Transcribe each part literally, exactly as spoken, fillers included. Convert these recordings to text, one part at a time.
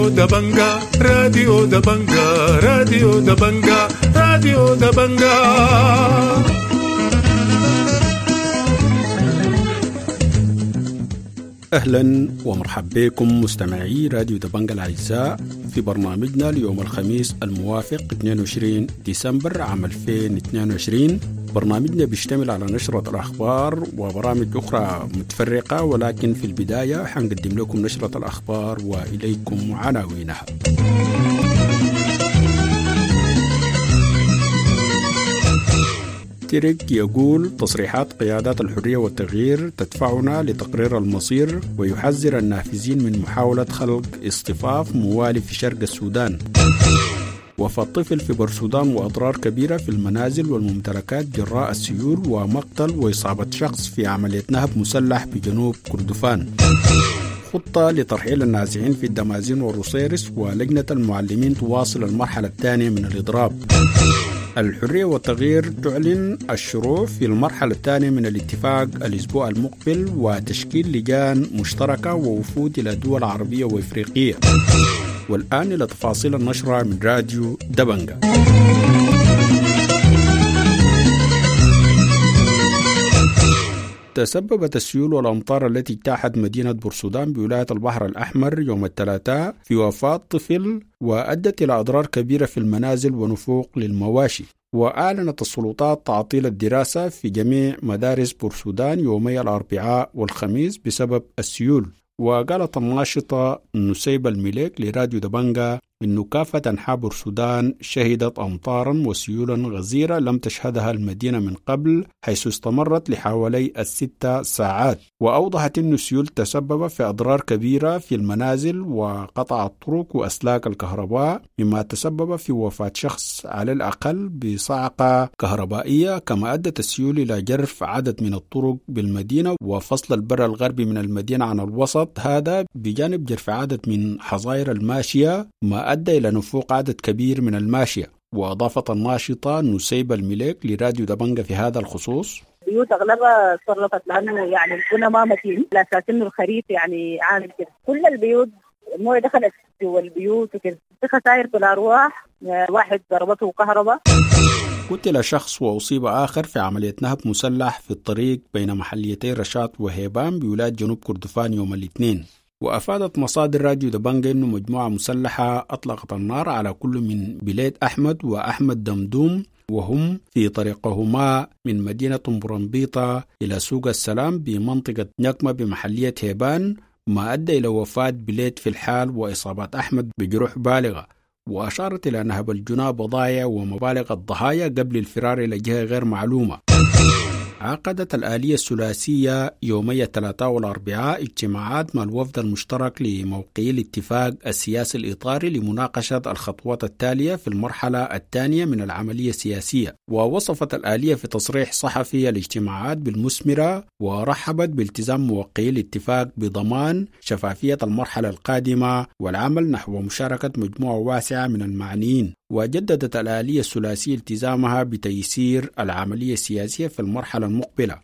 راديو دبنجا راديو دبنجا راديو دبنجا راديو دبنجا. أهلا ومرحبا بكم مستمعي راديو دبنجا الأعزاء في برنامجنا اليوم الخميس الموافق اثنين وعشرين ديسمبر عام ألفين واثنين وعشرين. برنامجنا بيشتمل على نشرة الأخبار وبرامج أخرى متفرقة، ولكن في البداية حنقدم لكم نشرة الأخبار وإليكم عناوينها. تيريك يقول تصريحات قيادات الحرية والتغيير تدفعنا لتقرير المصير، ويحذر النافذين من محاولة خلق اصطفاف موالي في شرق السودان. وفاة طفل في بورسودان وأضرار كبيرة في المنازل والممتلكات جراء السيول، ومقتل وإصابة شخص في عملية نهب مسلح بجنوب كردفان. خطة لترحيل النازحين في الدمازين والروسيرس، ولجنة المعلمين تواصل المرحلة الثانية من الإضراب. الحرية والتغيير تعلن الشروع في المرحلة الثانية من الاتفاق الأسبوع المقبل، وتشكيل لجان مشتركة ووفود إلى دول عربية وإفريقية. والآن إلى تفاصيل النشرة من راديو دبنجا. تسببت السيول والأمطار التي اجتاحت مدينة بورسودان بولاية البحر الأحمر يوم الثلاثاء في وفاة طفل، وأدت إلى أضرار كبيرة في المنازل ونفوق للمواشي. وأعلنت السلطات تعطيل الدراسة في جميع مدارس بورسودان يومي الأربعاء والخميس بسبب السيول. وقالت الناشطة نسيبة الملك لراديو دبنجا إنه كافة أنحاء بورسودان شهدت أمطارا وسيولا غزيرة لم تشهدها المدينة من قبل، حيث استمرت لحوالي الستة ساعات. وأوضحت إنه السيول تسبب في أضرار كبيرة في المنازل وقطع الطرق وأسلاك الكهرباء، مما تسبب في وفاة شخص على الأقل بصعقة كهربائية. كما أدت السيول إلى جرف عدد من الطرق بالمدينة وفصل البر الغربي من المدينة عن الوسط، هذا بجانب جرف عدد من حظائر الماشية، ما أدى إلى نفوق عدد كبير من الماشية. وأضافت الناشطة نسيبة الملك لراديو دبنجا في هذا الخصوص: بيوت أغلبها تصرفت لأنه يعني البنى ما متين، على أساس إنه الخريف يعني عامل كده، كل البيوت المويه دخلت جوا البيوت وكده، في خسائر في الأرواح، واحد ضربته كهرباء. قتل شخص وأصيب آخر في عملية نهب مسلح في الطريق بين محليتي رشاد وهيبان بولاية جنوب كردفان يوم الاثنين. وأفادت مصادر راديو دبنجا أنه مجموعة مسلحة أطلقت النار على كل من بلاد أحمد وأحمد دمدوم، وهم في طريقهما من مدينة برنبيطة إلى سوق السلام بمنطقة نقمة بمحلية هيبان، ما أدى إلى وفاة بلاد في الحال وإصابات أحمد بجروح بالغة. وأشارت إلى نهب الجناه بضائع ومبالغ الضحايا قبل الفرار إلى جهة غير معلومة. عقدت الآلية الثلاثية يومي الثلاثاء والأربعاء اجتماعات مع الوفد المشترك لموقعي الاتفاق السياسي الإطاري لمناقشة الخطوات التالية في المرحلة الثانية من العملية السياسية. ووصفت الآلية في تصريح صحفي الاجتماعات بالمثمرة، ورحبت بالتزام موقعي الاتفاق بضمان شفافية المرحلة القادمة والعمل نحو مشاركة مجموعة واسعة من المعنيين. وجددت الآلية الثلاثية التزامها بتيسير العملية السياسية في المرحلة المقبلة.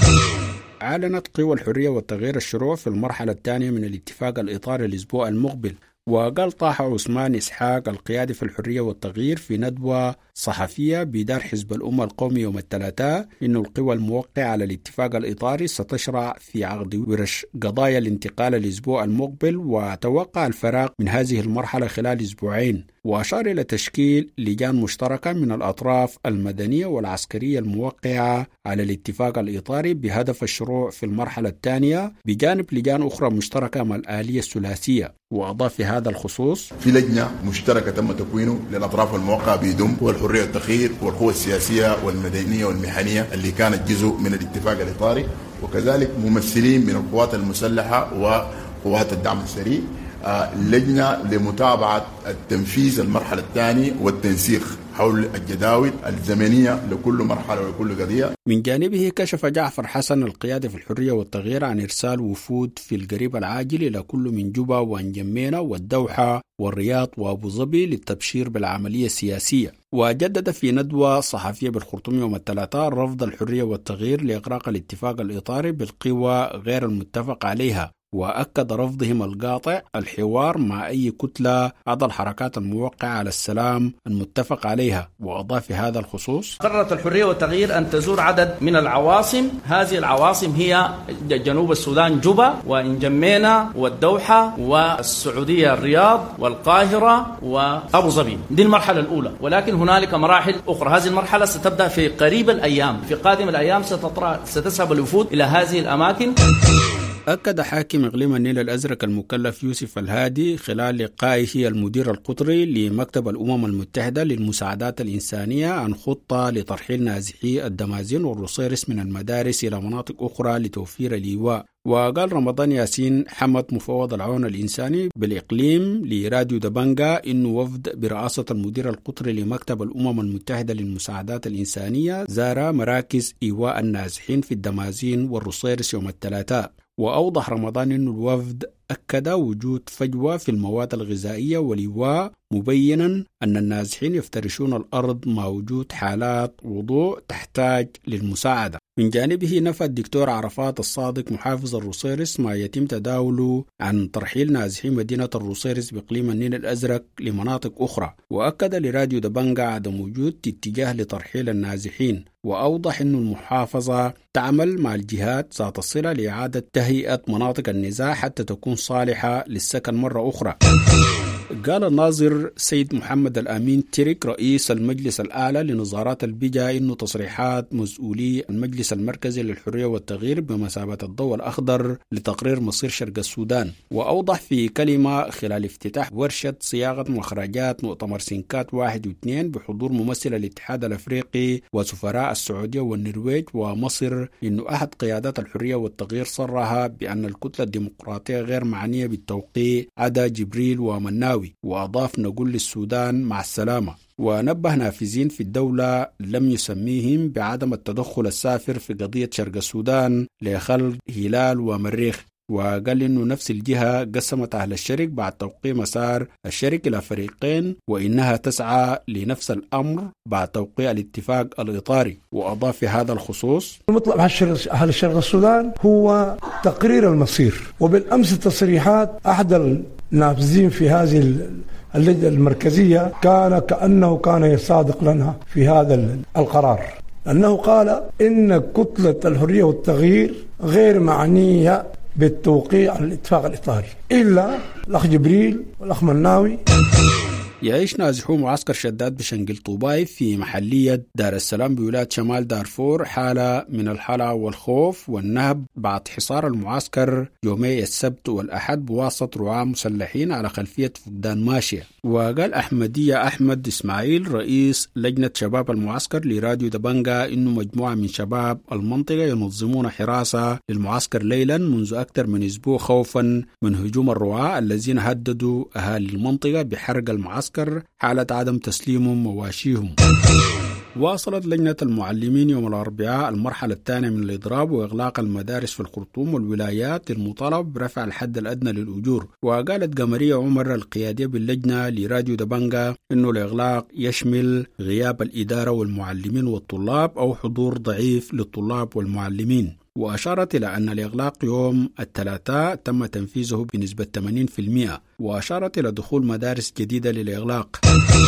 أعلنت قوى الحرية والتغيير الشروع في المرحلة الثانية من الاتفاق الإطاري الأسبوع المقبل. وقال طه عثمان إسحاق القيادي في الحرية والتغيير في ندوة صحفية بدار حزب الأمة القومي يوم الثلاثاء إنه القوى الموقعة على الاتفاق الإطاري ستشرع في عقد ورش قضايا الانتقال الأسبوع المقبل، وتوقع الفراغ من هذه المرحلة خلال أسبوعين. وأشار إلى تشكيل لجان مشتركة من الأطراف المدنية والعسكرية الموقعة على الاتفاق الإطاري بهدف الشروع في المرحلة الثانية، بجانب لجان أخرى مشتركة مع الآلية الثلاثية. وأضاف في هذا الخصوص: في لجنة مشتركة تم تكوينه للأطراف الموقعة بيدم هو الحرية والتغيير والقوى السياسية والمدنية والمهنية اللي كانت جزء من الاتفاق الإطاري، وكذلك ممثلين من القوات المسلحة وقوات الدعم السريع، لجنة لمتابعة التنفيذ المرحلة الثانية والتنسيق حول الجداول الزمنية لكل مرحلة ولكل قضية. من جانبه كشف جعفر حسن القيادة في الحرية والتغيير عن إرسال وفود في القريب العاجل إلى كل من جوبا وانجمينا والدوحة والرياض وأبو ظبي للتبشير بالعملية السياسية. وجدد في ندوة صحفية بالخرطوم يوم الثلاثاء رفض الحرية والتغيير لإغراق الاتفاق الإطاري بالقوى غير المتفق عليها، وأكد رفضهم القاطع الحوار مع أي كتلة عدا الحركات الموقعة على السلام المتفق عليها. وأضاف في هذا الخصوص: قررت الحرية والتغيير أن تزور عدد من العواصم. هذه العواصم هي جنوب السودان جوبا، وإن جمينا والدوحة، والسعودية الرياض، والقاهرة، وأبو ظبي. دي المرحلة الأولى، ولكن هنالك مراحل أخرى. هذه المرحلة ستبدأ في قريب الأيام، في قادم الأيام ستذهب الوفود إلى هذه الأماكن. أكد حاكم إقليم النيل الأزرق المكلف يوسف الهادي خلال لقائه المدير القطري لمكتب الأمم المتحدة للمساعدات الإنسانية عن خطة لترحيل نازحي الدمازين والرصيرس من المدارس إلى مناطق أخرى لتوفير الإيواء. وقال رمضان ياسين حمد مفوض العون الإنساني بالإقليم لراديو دبنجا إنه وفد برئاسة المدير القطري لمكتب الأمم المتحدة للمساعدات الإنسانية زار مراكز إيواء النازحين في الدمازين والرصيرس يوم الثلاثاء. وأوضح رمضان أن الوفد أكد وجود فجوة في المواد الغذائية والإيواء، مبينا أن النازحين يفترشون الأرض مع وجود حالات وضوء تحتاج للمساعدة. من جانبه نفى الدكتور عرفات الصادق محافظ الرصيرس ما يتم تداوله عن ترحيل نازحي مدينة الرصيرس بإقليم النيل الأزرق لمناطق أخرى، وأكد لراديو دبنجا عدم وجود اتجاه لترحيل النازحين. وأوضح أن المحافظة تعمل مع الجهات ذات الصلة لإعادة تهيئة مناطق النزاع حتى تكون صالحة للسكن مرة أخرى. قال الناظر سيد محمد الأمين ترك رئيس المجلس الأعلى لنظارات البيئة إنه تصريحات مسؤولي المجلس المركزي للحرية والتغيير بمثابة الضوء الأخضر لتقرير مصير شرق السودان. وأوضح في كلمة خلال افتتاح ورشة صياغة مخرجات مؤتمر سنكات واحد واثنين بحضور ممثل الاتحاد الأفريقي وسفراء السعودية والنرويج ومصر إنه أحد قيادات الحرية والتغيير صرها بأن الكتلة الديمقراطية غير معنية بالتوقيع عدا جبريل ومناوي. وأضاف نقول للسودان مع السلامة. ونبه نافذين في الدولة لم يسميهم بعدم التدخل السافر في قضية شرق السودان لخلق هلال ومريخ. وقال إنه نفس الجهة قسمت أهل الشرق بعد توقيع مسار الشرق إلى فريقين، وإنها تسعى لنفس الأمر بعد توقيع الاتفاق الإطاري. وأضاف في هذا الخصوص: مطلب أهل الشرق السودان هو تقرير المصير. وبالأمس التصريحات أحد النافذين في هذه اللجنة المركزية كان كأنه كان يصادق لنا في هذا القرار، أنه قال إن كتلة الحرية والتغيير غير معنية بالتوقيع على الاتفاق الإطاري إلا الأخ جبريل والأخ مناوي. يعيش نازحو معسكر شداد بشنقل طوباي في محلية دار السلام بولاية شمال دارفور حالة من الحلع والخوف والنهب بعد حصار المعسكر يومي السبت والأحد بواسطة رعاة مسلحين على خلفية فقدان ماشية. وقال أحمدية أحمد إسماعيل رئيس لجنة شباب المعسكر لراديو دبنجا إنه مجموعة من شباب المنطقة ينظمون حراسة للمعسكر ليلا منذ أكثر من أسبوع خوفا من هجوم الرعاة الذين هددوا أهالي المنطقة بحرق المعسكر حالة عدم تسليمهم مواشيهم. واصلت لجنة المعلمين يوم الأربعاء المرحلة الثانية من الإضراب وإغلاق المدارس في الخرطوم والولايات للمطالبة برفع الحد الأدنى للأجور. وقالت قمرية عمر القيادية باللجنة لراديو دبنجا إنه الإغلاق يشمل غياب الإدارة والمعلمين والطلاب أو حضور ضعيف للطلاب والمعلمين. وأشارت إلى أن الإغلاق يوم الثلاثاء تم تنفيذه بنسبة ثمانين بالمئة. وأشارت إلى دخول مدارس جديدة للإغلاق.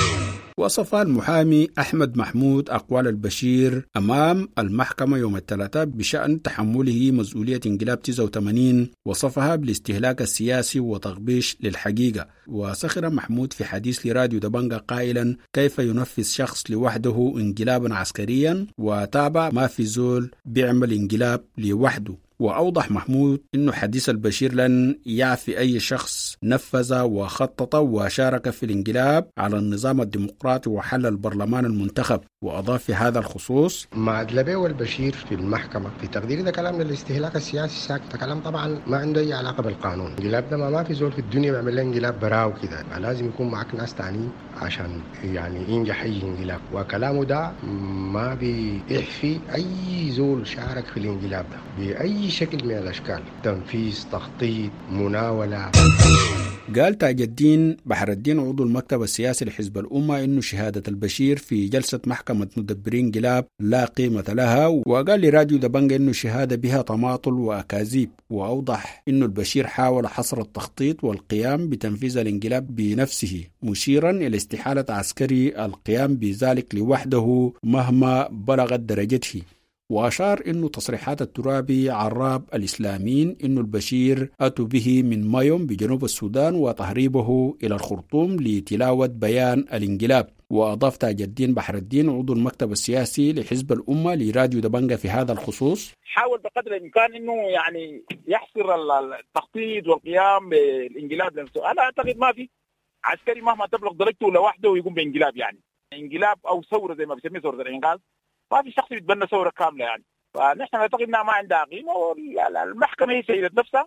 وصف المحامي أحمد محمود أقوال البشير أمام المحكمة يوم الثلاثاء بشأن تحمله مسؤولية انقلاب تسعة وثمانين، وصفها بالاستهلاك السياسي وتغبيش للحقيقة. وسخر محمود في حديث لراديو دبنجا قائلا كيف ينفذ شخص لوحده انقلابا عسكريا، وتابع ما في زول بيعمل انقلاب لوحده. وأوضح محمود إنه حديث البشير لن يعفي أي شخص نفذ وخطط وشارك في الانقلاب على النظام الديمقراطي وحل البرلمان المنتخب. وأضاف في هذا الخصوص: مع أدلبي والبشير في المحكمة في تقدير ده كلام للاستهلاك السياسي ساكت، كلام طبعا ما عنده أي علاقة بالقانون. الانقلاب ده ما في زول في الدنيا بيعمل له انقلاب براو كده، لازم يكون معك ناس تانيين عشان يعني ينجح أي انقلاب. وكلامه ده ما بيحفي أي زول شارك في الانقلاب ده بأي شكل من الأشكال، تنفيذ، تخطيط، مناولة. قال تاج الدين بحر الدين عضو المكتب السياسي لحزب الأمة إنه شهادة البشير في جلسة محكمة مدبرين انقلاب لا قيمة لها، وقال لراديو دبنجة إنه الشهادة بها تماطل وأكاذيب، وأوضح إنه البشير حاول حصر التخطيط والقيام بتنفيذ الانقلاب بنفسه، مشيرا إلى استحالة عسكري القيام بذلك لوحده مهما بلغت درجته. وأشار إنه تصريحات الترابي عراب الإسلاميين إنه البشير أتوا به من مايوم بجنوب السودان وتهريبه إلى الخرطوم لتلاوة بيان الانقلاب. وأضاف تاج الدين بحر الدين عضو المكتب السياسي لحزب الأمة لراديو دبنجة في هذا الخصوص: حاول بقدر الإمكان إنه يعني يحصر التخطيط والقيام بالانقلاب نفسه. أنا أعتقد ما في عسكري مهما تبلغ درجته لوحده ويقوم بانقلاب، يعني انقلاب أو ثورة زي ما بيسميه ثورة الإنقاذ، ما في شخص يتبنى ثورة كاملة يعني. فنحن نعتقد أنها ما عندها قيمة والمحكمة هي سيدة نفسها.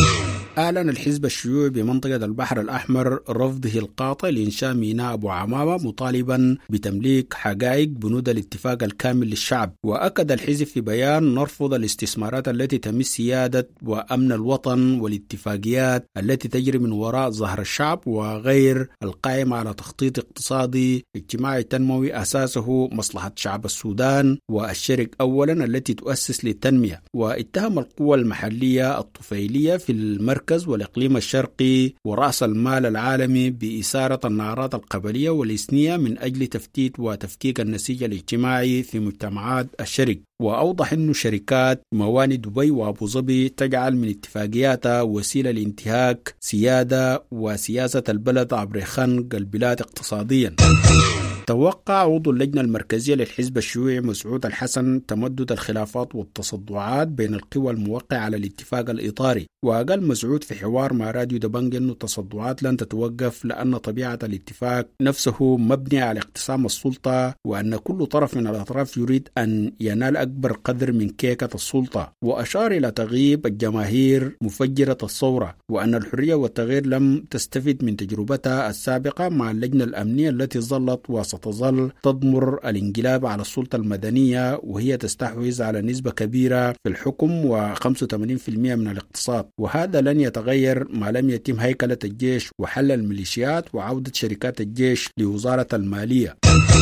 أعلن الحزب الشيوعي بمنطقة البحر الأحمر رفضه القاطع لإنشاء ميناء أبو عمامة، مطالبا بتمليك حقائق بنود الاتفاق الكامل للشعب. وأكد الحزب في بيان: نرفض الاستثمارات التي تمس سيادة وأمن الوطن والاتفاقيات التي تجري من وراء ظهر الشعب وغير القائمة على تخطيط اقتصادي اجتماعي تنموي أساسه مصلحة شعب السودان والشرق أولا التي تؤسس للتنمية. واتهم القوى المحلية الطفيلية في المركز والإقليم الشرقي ورأس المال العالمي بإثارة النعرات القبلية والإثنية من أجل تفتيت وتفكيك النسيج الاجتماعي في مجتمعات الشرق. وأوضح أن شركات موانئ دبي وأبو ظبي تجعل من اتفاقياتها وسيلة لانتهاك سيادة وسياسة البلد عبر خنق البلاد اقتصاديا. توقع عضو اللجنة المركزية للحزب الشيوعي مسعود الحسن تمدد الخلافات والتصدعات بين القوى الموقعة على الاتفاق الإطاري. وقال مسعود في حوار مع راديو دبنجة أن التصدعات لن تتوقف لأن طبيعة الاتفاق نفسه مبني على اقتسام السلطة، وأن كل طرف من الأطراف يريد أن ينال أكبر قدر من كيكة السلطة. وأشار إلى تغييب الجماهير مفجرة الثورة، وأن الحرية والتغيير لم تستفد من تجربتها السابقة مع اللجنة الأمنية التي ظلت وستظل تضمر الانقلاب على السلطة المدنية، وهي تستحوذ على نسبة كبيرة في الحكم وخمسة وثمانين بالمئة من الاقتصاد. وهذا لن يتغير ما لم يتم هيكلة الجيش وحل الميليشيات وعودة شركات الجيش لوزارة المالية.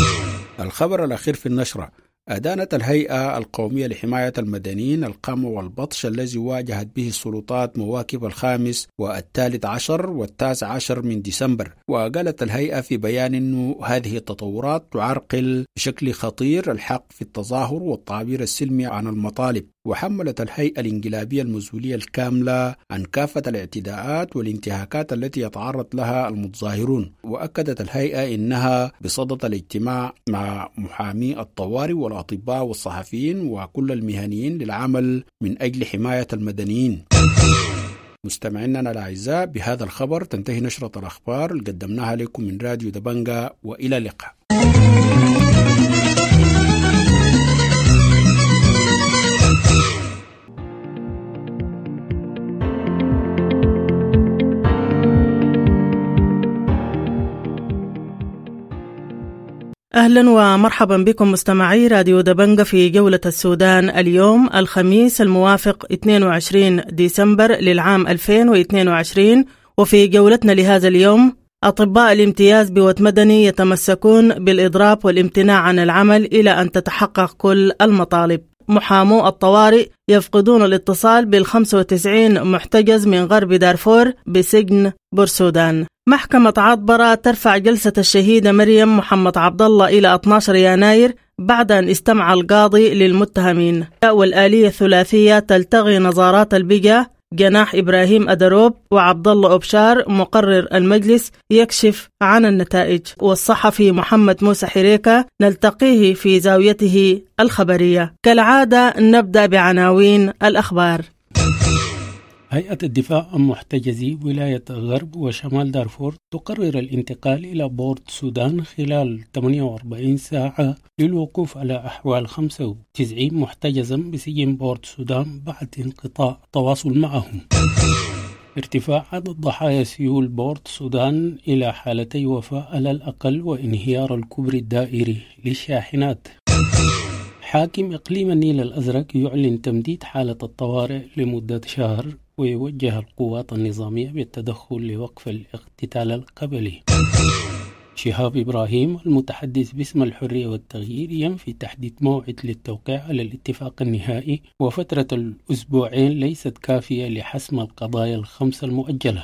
الخبر الأخير في النشرة: أدانت الهيئة القومية لحماية المدنيين القمع والبطش الذي واجهت به السلطات مواكب الخامس والثالث عشر والتاسع عشر من ديسمبر. وقالت الهيئة في بيان أن هذه التطورات تعرقل بشكل خطير الحق في التظاهر والتعبير السلمي عن المطالب. وحملت الهيئة الانقلابية المسؤولية الكاملة عن كافة الاعتداءات والانتهاكات التي يتعرض لها المتظاهرون. وأكدت الهيئة إنها بصدد الاجتماع مع محامي الطوارئ والأطباء والصحفيين وكل المهنيين للعمل من أجل حماية المدنيين. مستمعينا الأعزاء، بهذا الخبر تنتهي نشرة الأخبار اللي قدمناها لكم من راديو دبنجة، وإلى اللقاء. أهلا ومرحبا بكم مستمعي راديو دبنجة في جولة السودان اليوم الخميس الموافق اثنين وعشرين ديسمبر للعام ألفين واثنين وعشرين. وفي جولتنا لهذا اليوم: أطباء الامتياز بوت مدني يتمسكون بالإضراب والامتناع عن العمل إلى أن تتحقق كل المطالب. محامو الطوارئ يفقدون الاتصال بالخمسة وتسعين محتجز من غرب دارفور بسجن بورسودان. محكمة عطبرة ترفع جلسة الشهيدة مريم محمد عبد الله إلى اثني عشر يناير بعد أن استمع القاضي للمتهمين. والآلية الثلاثية تلتغي نظارات البقى. جناح إبراهيم أدروب وعبد الله أبشار مقرر المجلس يكشف عن النتائج. والصحفي محمد موسى حريكة نلتقيه في زاويته الخبرية. كالعادة نبدأ بعناوين الأخبار. هيئة الدفاع عن محتجزي ولاية غرب وشمال دارفور تقرر الانتقال إلى بورت السودان خلال ثمانية وأربعين ساعة للوقوف على أحوال خمسة وتسعين محتجزا بسجن بورت السودان بعد انقطاع التواصل معهم. ارتفاع عدد ضحايا سيول بورت السودان إلى حالتي وفاة على الأقل وانهيار الكوبري الدائري للشاحنات. حاكم إقليم النيل الأزرق يعلن تمديد حالة الطوارئ لمدة شهر ويوجه القوات النظامية بالتدخل لوقف الاقتتال القبلي. شهاب إبراهيم المتحدث باسم الحرية والتغيير ينفي تحديد موعد للتوقيع على الاتفاق النهائي، وفترة الأسبوعين ليست كافية لحسم القضايا الخمسة المؤجلة.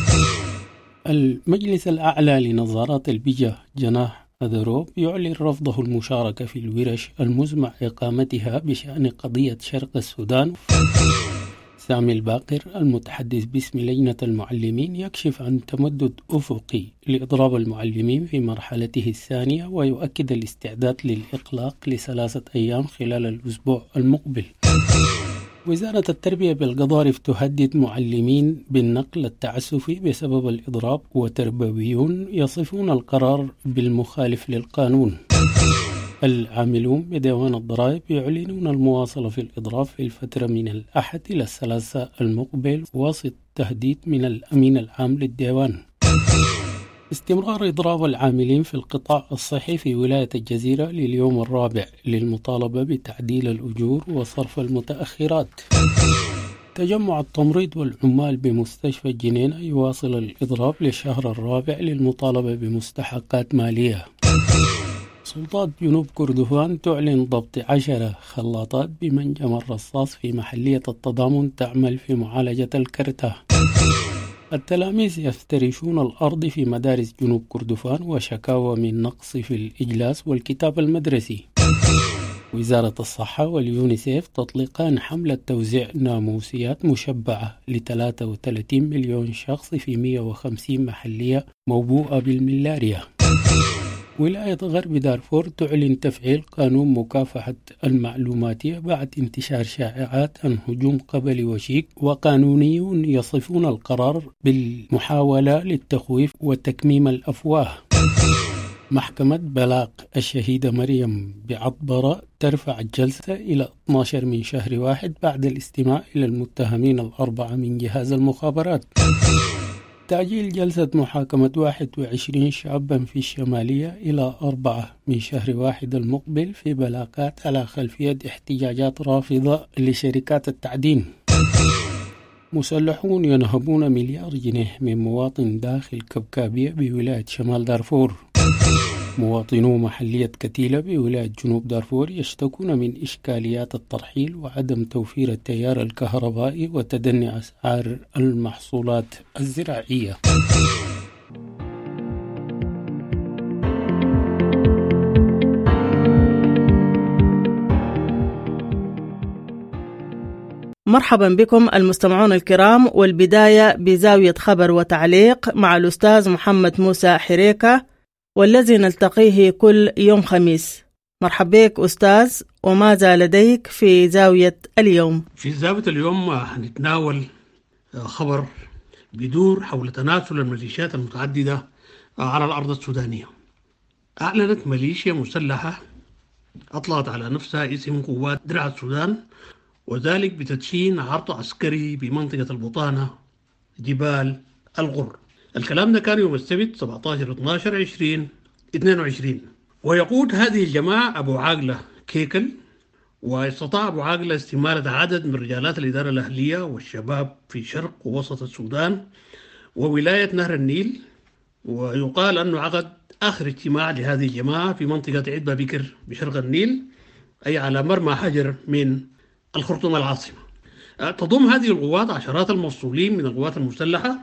المجلس الأعلى لنظارات البيئة جناح أدروب يعلن رفضه المشاركة في الورش المزمع إقامتها بشأن قضية شرق السودان. سامي الباقر المتحدث باسم لجنة المعلمين يكشف عن تمدد أفقي لإضراب المعلمين في مرحلته الثانية، ويؤكد الاستعداد للإغلاق لثلاثة أيام خلال الأسبوع المقبل. وزارة التربية بالقضارف تهدد معلمين بالنقل التعسفي بسبب الإضراب، وتربويون يصفون القرار بالمخالف للقانون. العاملون بديوان الضرائب يعلنون المواصلة في الإضراب في الفترة من الأحد إلى الثلاثاء المقبل وسط تهديد من الأمين العام للديوان. استمرار إضراب العاملين في القطاع الصحي في ولاية الجزيرة لليوم الرابع للمطالبة بتعديل الأجور وصرف المتأخرات. تجمع التمريض والعمال بمستشفى الجنينة يواصل الإضراب للشهر الرابع للمطالبة بمستحقات مالية. سلطات جنوب كردفان تعلن ضبط عشرة خلاطات بمنجم الرصاص في محلية التضامن تعمل في معالجة الكرتة. التلاميذ يفترشون الأرض في مدارس جنوب كردفان وشكاوى من نقص في الإجلاس والكتاب المدرسي. وزارة الصحة واليونيسيف تطلقان حملة توزيع ناموسيات مشبعة ل ثلاثة وثلاثين مليون شخص في مئة وخمسين محلية موبوءة بالملاريا. ولاية غرب دارفور تعلن تفعيل قانون مكافحة المعلوماتية بعد انتشار شائعات عن هجوم قبلي وشيك، وقانونيون يصفون القرار بالمحاولة للتخويف وتكميم الأفواه. محكمة بلاق الشهيدة مريم بعطبرة ترفع الجلسة إلى اثني عشر من شهر واحد بعد الاستماع إلى المتهمين الأربعة من جهاز المخابرات. تأجيل جلسة محاكمة واحد وعشرين شابا في الشمالية إلى أربعة من شهر واحد المقبل في بلاغات على خلفية احتجاجات رافضة لشركات التعدين. مسلحون ينهبون مليار جنيه من مواطن داخل كبكابية بولاية شمال دارفور. مواطنو محلية كتيلة بولاية جنوب دارفور يشتكون من إشكاليات الترحيل وعدم توفير التيار الكهربائي وتدني أسعار المحصولات الزراعية. مرحبا بكم المستمعون الكرام، والبداية بزاوية خبر وتعليق مع الأستاذ محمد موسى حريكة، والذي نلتقيه كل يوم خميس. مرحبا بك أستاذ، وماذا لديك في زاوية اليوم؟ في زاوية اليوم هنتناول خبر بيدور حول تناسل الميليشيات المتعددة على الأرض السودانية. أعلنت ميليشيا مسلحة أطلقت على نفسها اسم قوات درع السودان، وذلك بتدشين عرض عسكري بمنطقة البطانة جبال الغر. الكلام ده كان يوم السبت سبعة عشر اثني عشر عشرين اثنين وعشرين. ويقود هذه الجماعة أبو عاقلة كيكل، واستطاع أبو عاقلة استمالة عدد من رجالات الإدارة الأهلية والشباب في شرق ووسط السودان وولاية نهر النيل. ويقال أنه عقد آخر اجتماع لهذه الجماعة في منطقة عدبة بكر بشرق النيل، أي على مرمى حجر من الخرطوم العاصمة. تضم هذه القوات عشرات المفصولين من القوات المسلحة،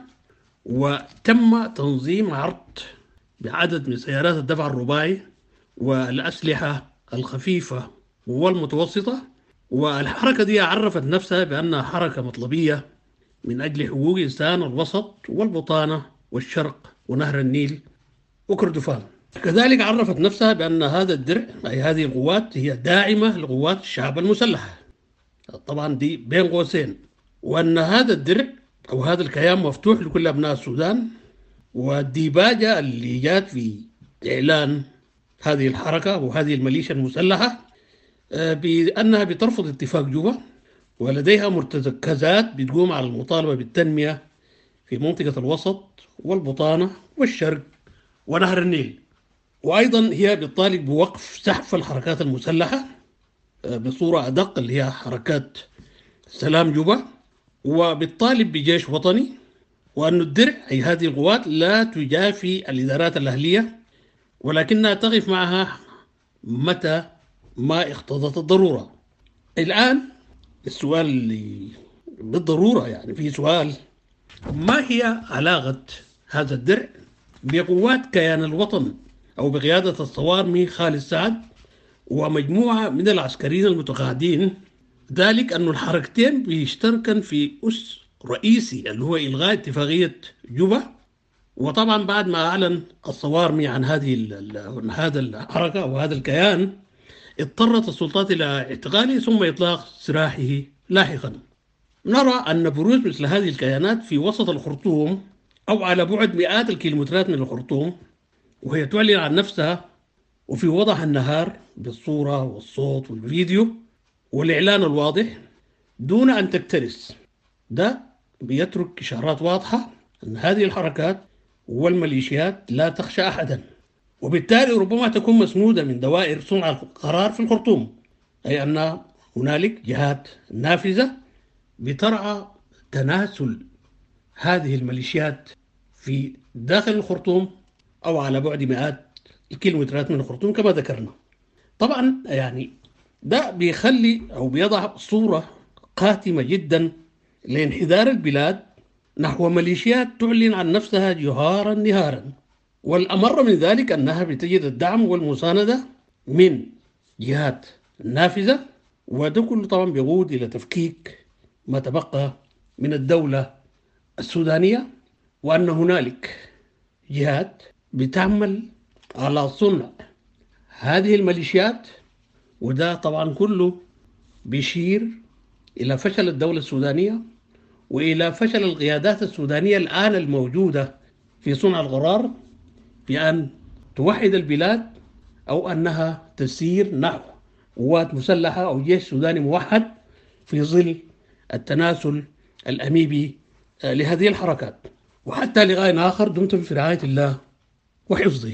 وتم تنظيم عرض بعدد من سيارات الدفع الرباعي والأسلحة الخفيفة والمتوسطة. والحركة دي عرفت نفسها بأنها حركة مطلبية من أجل حقوق إنسان الوسط والبطانة والشرق ونهر النيل وكردفان. كذلك عرفت نفسها بأن هذا الدرع أي هذه القوات هي داعمة لقوات الشعب المسلحة، طبعا دي بين قوسين، وأن هذا الدرع أو هذا الكيان مفتوح لكل أبناء السودان. والديباجة اللي جات في إعلان هذه الحركة وهذه الميليشيا المسلحة بأنها بترفض اتفاق جوبا، ولديها مرتكزات بتقوم على المطالبة بالتنمية في منطقة الوسط والبطانة والشرق ونهر النيل. وأيضا هي بتطالب بوقف سحف الحركات المسلحة بصورة أدق اللي هي حركات سلام جوبا، وبالطالب بجيش وطني، وأن الدرع أي هذه القوات لا تجافي الإدارات الأهلية ولكنها تقف معها متى ما اقتضت الضرورة. الآن السؤال اللي بالضرورة يعني في سؤال: ما هي علاقة هذا الدرع بقوات كيان الوطن أو بقيادة الصوارمي خالد سعد ومجموعة من العسكريين المتقاعدين؟ ذلك أن الحركتين بيشتركن في أس رئيسي اللي هو إلغاء اتفاقية جوبا. وطبعا بعد ما أعلن الصوارمي عن هذه هذا الحركة وهذا الكيان، اضطرت السلطات إلى اعتقاله ثم إطلاق سراحه لاحقا. نرى أن بروز مثل هذه الكيانات في وسط الخرطوم أو على بعد مئات الكيلومترات من الخرطوم، وهي تعلن عن نفسها وفي وضح النهار بالصورة والصوت والفيديو والإعلان الواضح دون أن تكترث، ده بيترك إشارات واضحة أن هذه الحركات والميليشيات لا تخشى أحدا، وبالتالي ربما تكون مسنودة من دوائر صنع القرار في الخرطوم، أي أن هنالك جهات نافذة بترعى تناسل هذه الميليشيات في داخل الخرطوم أو على بعد مئات الكيلومترات من الخرطوم كما ذكرنا. طبعا يعني ده بيخلي أو بيضع صورة قاتمة جدا لانحدار البلاد نحو ميليشيات تعلن عن نفسها جهارا نهارا، والأمر من ذلك أنها بتجد الدعم والمساندة من جهات نافذة، وده كله طبعا بيقود إلى تفكيك ما تبقى من الدولة السودانية، وأن هنالك جهات بتعمل على صنع هذه الميليشيات، وده طبعا كله بيشير إلى فشل الدولة السودانية وإلى فشل القيادات السودانية الآن الموجودة في صنع القرار في أن توحد البلاد أو أنها تسير نحو قوات مسلحة أو جيش سوداني موحد في ظل التناسل الأميبي لهذه الحركات. وحتى لقاء آخر، دمتم في رعاية الله وحفظه.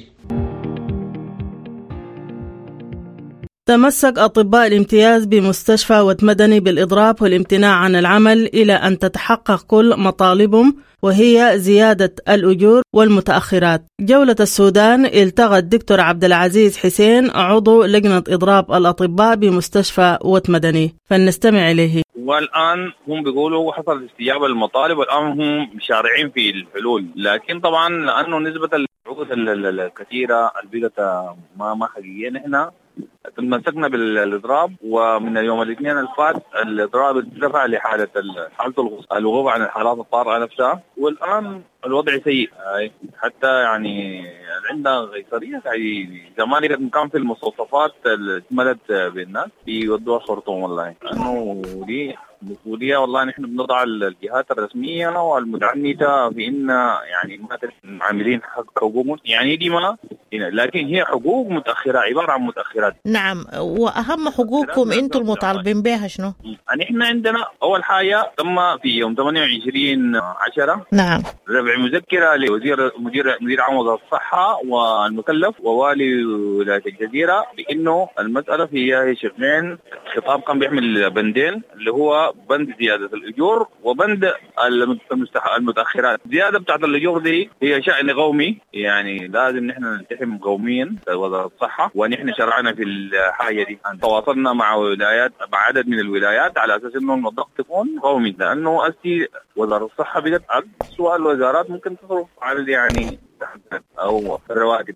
تمسك أطباء الامتياز بمستشفى وتمدني بالإضراب والامتناع عن العمل إلى أن تتحقق كل مطالبهم، وهي زيادة الأجور والمتأخرات. جولة السودان التقى الدكتور عبد العزيز حسين عضو لجنة إضراب الأطباء بمستشفى وتمدني، فلنستمع إليه. والآن هم بيقولوا حصل استجابة للمطالب، والآن هم شارعين في الحلول، لكن طبعا لأنه نسبة العقود الكثيرة البيئة ما ما حقيقية. نحن تمسكنا بالاضراب، ومن اليوم الاثنين الفات الاضراب ارتفع لحاله حاله الوقوف عن الحالات الطارئه نفسها، والان الوضع سيء. حتى يعني عندنا قيصريه يعني زمان كان في المستوصفات اتملت بالناس بيودوها الخرطوم. والله انه دي مسؤوليه، والله نحن بنضع الجهات الرسميه والمتعنته في ان يعني ما عاملين حق حقوقهم، يعني دي ما لكن هي حقوق متاخره، عباره عن متاخرات. نعم، واهم حقوقكم انتم المطالبين بها شنو؟ نحن عندنا اول حاجه تم في يوم ثمانية وعشرين عشرة نعم رفع مذكره لوزير مدير مدير عام وزاره الصحه والمكلف ووالي ولايه الجزيره بانه المساله فيها شقين. خطاب كان بيحمل بندين، اللي هو بند زياده الاجور وبند المتاخرات. زياده بتاعت الاجور دي هي شأن قومي، يعني لازم نحن نلتحم قوميا وزاره الصحه، ونحن شرعنا في الحاجه دي. تواصلنا مع ولايات مع عدد من الولايات على اساس انه الضغط يكون قومي، لانه أستي وزاره الصحه بقت اسوء الوزارات ممكن تصرف على يعني او الرواتب.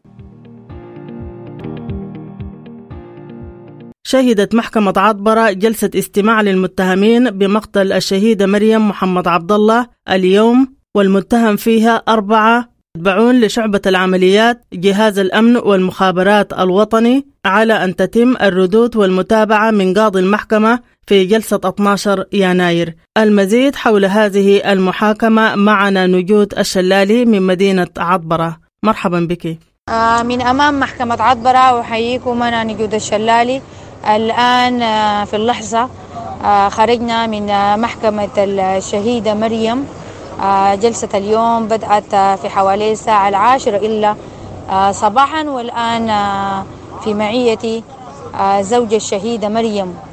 شهدت محكمة عطبرة جلسة استماع للمتهمين بمقتل الشهيدة مريم محمد عبد الله اليوم، والمتهم فيها أربعة يتبعون لشعبة العمليات جهاز الأمن والمخابرات الوطني، على أن تتم الردود والمتابعة من قاضي المحكمة في جلسة اثني عشر يناير. المزيد حول هذه المحاكمة معنا نجود الشلالي من مدينة عطبرة. مرحبا بك. من أمام محكمة عطبرة، وحييكم أنا نجود الشلالي. الآن في اللحظة خرجنا من محكمة الشهيدة مريم. جلسة اليوم بدأت في حوالي الساعة العاشرة إلا صباحا، والآن في معية زوج الشهيدة مريم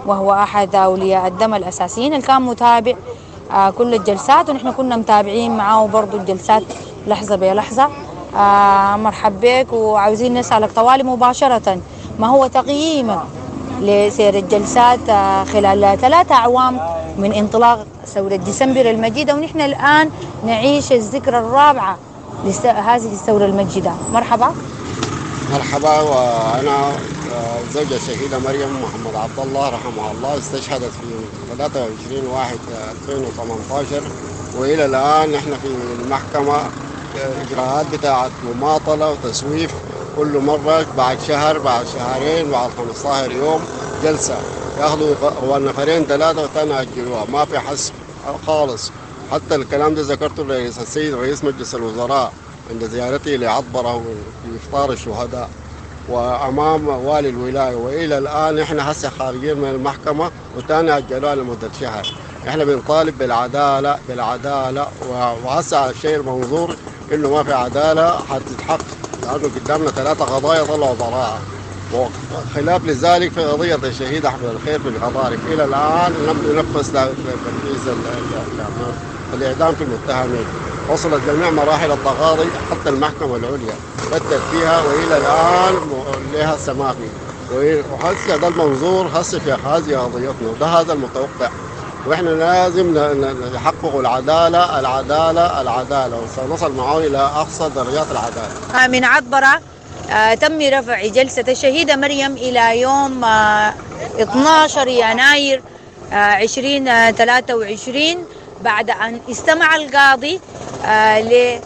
وهو أحد أولياء الدم الأساسيين اللي كان متابع آه كل الجلسات، ونحن كنا متابعين معاه برضو الجلسات لحظة بلحظة. آه مرحب بك، وعاوزين نسألك طوالي مباشرة ما هو تقييمك لسير الجلسات آه خلال ثلاثة أعوام من انطلاق ثورة ديسمبر المجيدة، ونحن الآن نعيش الذكرى الرابعة لهذه الثورة المجيدة. مرحبا. مرحبا. وأنا زوجة الشهيدة مريم محمد عبد الله رحمها الله استشهدت في ثلاثة وعشرين واحد ألفين وثمانية عشر، وإلى الآن نحن في المحكمة إجراءات بتاعة مماطلة وتسويف كل مرة بعد شهر بعد شهرين بعد خمسة عشر يوم جلسة، ياخذوا هو نفرين ثلاثة وثاني أجلوها، ما في حسم خالص. حتى الكلام ده ذكرته لرئيس السيد رئيس مجلس الوزراء عند زيارته لعطبرة في إفطار الشهداء وأمام والي الولاية، وإلى الآن إحنا هسه خارجين من المحكمة وثاني أجلوها لمدة شهر. إحنا بنطالب بالعدالة بالعدالة، وهسه الشيء المنظور إنه ما في عدالة حتتحقق، لأنه قدامنا ثلاثة قضايا طلعوا براءة، وخلاف لذلك في قضية الشهيد أحمد الخير في القضارف إلى الآن لم ينفذ تنفيذ الإعدام في المتهمين. وصلت جميع مراحل التقاضي حتى المحكمة العليا بدت فيها، وإلى الآن لها سماحي، وهسه ده المنظور هسه في هذه قضيتنا، وده هذا المتوقع، وإحنا لازم نحقق العدالة العدالة العدالة، وسنصل معه إلى أقصى درجات العدالة. من عطبرة آه تم رفع جلسة الشهيدة مريم إلى يوم آه اثني عشر يناير آه ألفين وثلاثة وعشرين بعد أن استمع القاضي آه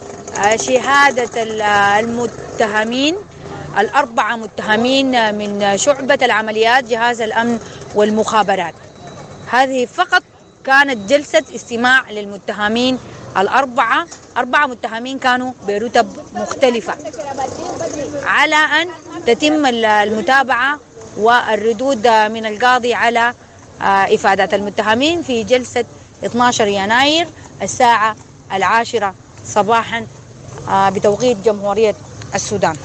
لشهادة المتهمين الأربعة متهمين من شعبة العمليات جهاز الأمن والمخابرات. هذه فقط كانت جلسة استماع للمتهمين الأربعة، أربعة متهمين كانوا برتب مختلفة، على أن تتم المتابعة والردود من القاضي على إفادات المتهمين في جلسة اثني عشر يناير الساعة العاشرة صباحا بتوقيت جمهورية السودان.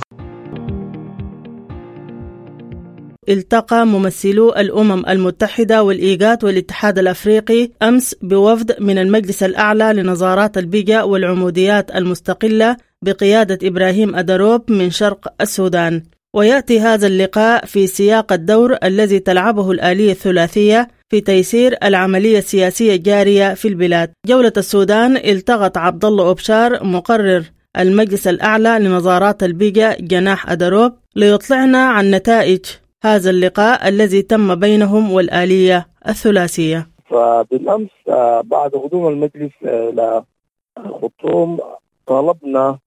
التقى ممثلو الأمم المتحدة والإيغاد والاتحاد الأفريقي أمس بوفد من المجلس الأعلى لنظارات البيئة والعموديات المستقلة بقيادة إبراهيم أدروب من شرق السودان. ويأتي هذا اللقاء في سياق الدور الذي تلعبه الآلية الثلاثية في تيسير العملية السياسية الجارية في البلاد. جولة السودان التقت عبد الله أبشار مقرر المجلس الأعلى لنظارات البيئة جناح أدروب ليطلعنا عن نتائج هذا اللقاء الذي تم بينهم والآلية الثلاثية. فبالأمس بعد قدوم المجلس إلى الخرطوم طالبنا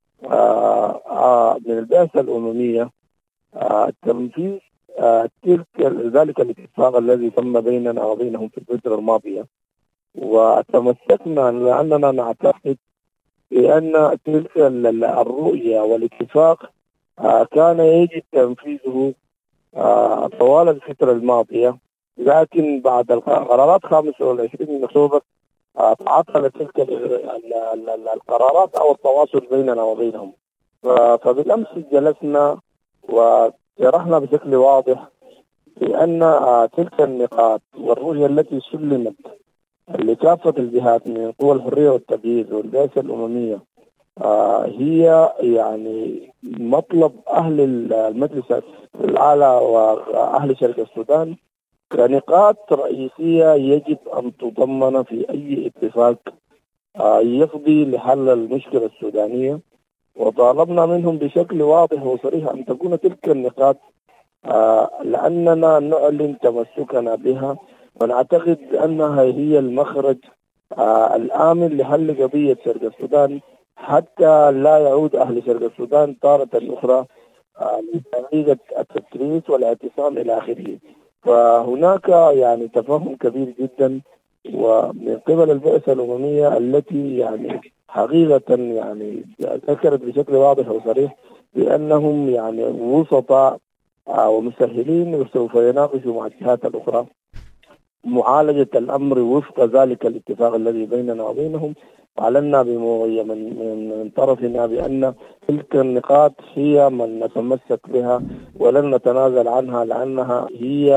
من البعثة الأممية تنفيذ تلك ذلك الاتفاق الذي تم بيننا وبينهم في الفترة الماضية، وتمسكنا لأننا نعتقد بأن تلك الرؤية والاتفاق كان يجب تنفيذه طوال الفترة الماضية، لكن بعد القرارات خامسة والعشرين من أكتوبر تعطلت تلك القرارات أو التواصل بيننا وبينهم. فبالأمس جلسنا وشرحنا بشكل واضح بأن تلك النقاط والرؤية التي سلمت لكافة الجهات من قوى الحرية والتبييض والبعثة الأممية هي يعني مطلب أهل المجلس الأعلى وأهل شرق السودان كنقاط رئيسية يجب أن تضمن في أي اتفاق يفضي لحل المشكلة السودانية. وطالبنا منهم بشكل واضح وصريح أن تكون تلك النقاط لأننا نعلن تمسكنا بها ونعتقد أنها هي المخرج الآمن لحل قضية شرق السودان، حتى لا يعود أهل شرق السودان تارة أخرى لطريقة التكريس والاعتصام إلى آخره. فهناك يعني تفاهم كبير جدا ومن قبل البعثة الأممية التي يعني حقيقة يعني ذكرت بشكل واضح وصريح بأنهم يعني وسطاء ومسهلين وسوف يناقشوا مع الجهات الأخرى معالجة الأمر وفق ذلك الاتفاق الذي بيننا وبينهم. أعلنا من, من طرفنا بأن تلك النقاط هي من نتمسك بها ولن نتنازل عنها، لأنها هي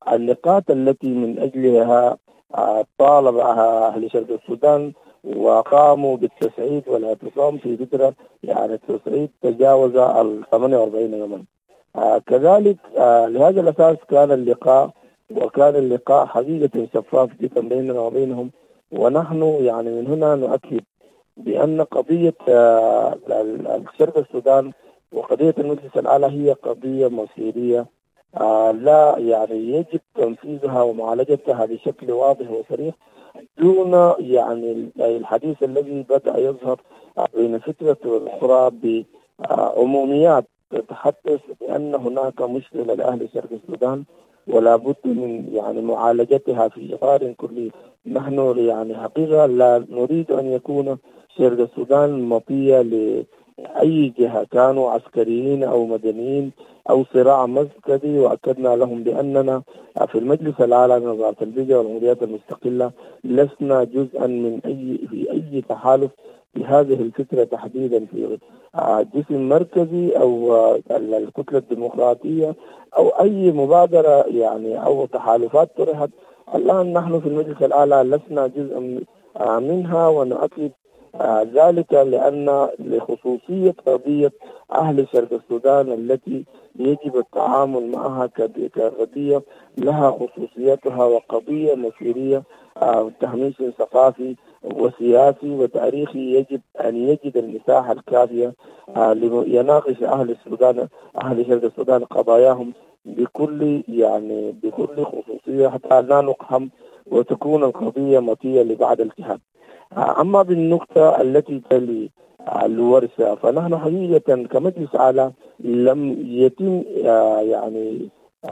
النقاط التي من أجلها طالب أهل شرق السودان وقاموا بالتصعيد والاعتصام في فترة يعني التصعيد تجاوز ال ثمانية وأربعين يوما. آه كذلك آه لهذا الأساس كان اللقاء وكان اللقاء حقيقة شفاف جدا بيننا وبينهم، ونحن يعني من هنا نؤكد بأن قضية آه شرق السودان وقضية المجلس الأعلى هي قضية مصيرية آه لا يعني يجب تنفيذها ومعالجتها بشكل واضح وصريح دون يعني الحديث الذي بدأ يظهر بين فترة والأخرى بعموميات تتحدث بأن هناك مشكلة لأهل شرق السودان ولا بد من يعني معالجتها في إطار كلي. نحن يعني حقيقة لا نريد أن يكون شرق السودان مطية لأي جهة، كانوا عسكريين أو مدنيين أو صراع مسكري، وأكدنا لهم بأننا في المجلس الأعلى لنظارة البيئة والجمهوريات المستقلة لسنا جزءا من أي في أي تحالف في هذه الفترة تحديدا في جسم مركزي أو الكتلة الديمقراطية أو أي مبادرة يعني أو تحالفات طرحت. الآن نحن في المجلس الأعلى لسنا جزءا منها، ونؤكد ذلك لأن لخصوصية قضية أهل شرق السودان التي يجب التعامل معها كقضية لها خصوصيتها وقضية مصيرية تهميش ثقافي وسياسي وتاريخي يجب أن يجد المساحة الكافية ليناقش أهل السودان أهل شرق السودان قضاياهم بكل يعني بكل خصوصية حتى لا نقحم وتكون القضية مطية لبعض الجهات. أما بالنقطة التي تلي الورشة فنحن حقيقة كمجلس أعلى لم يتم يعني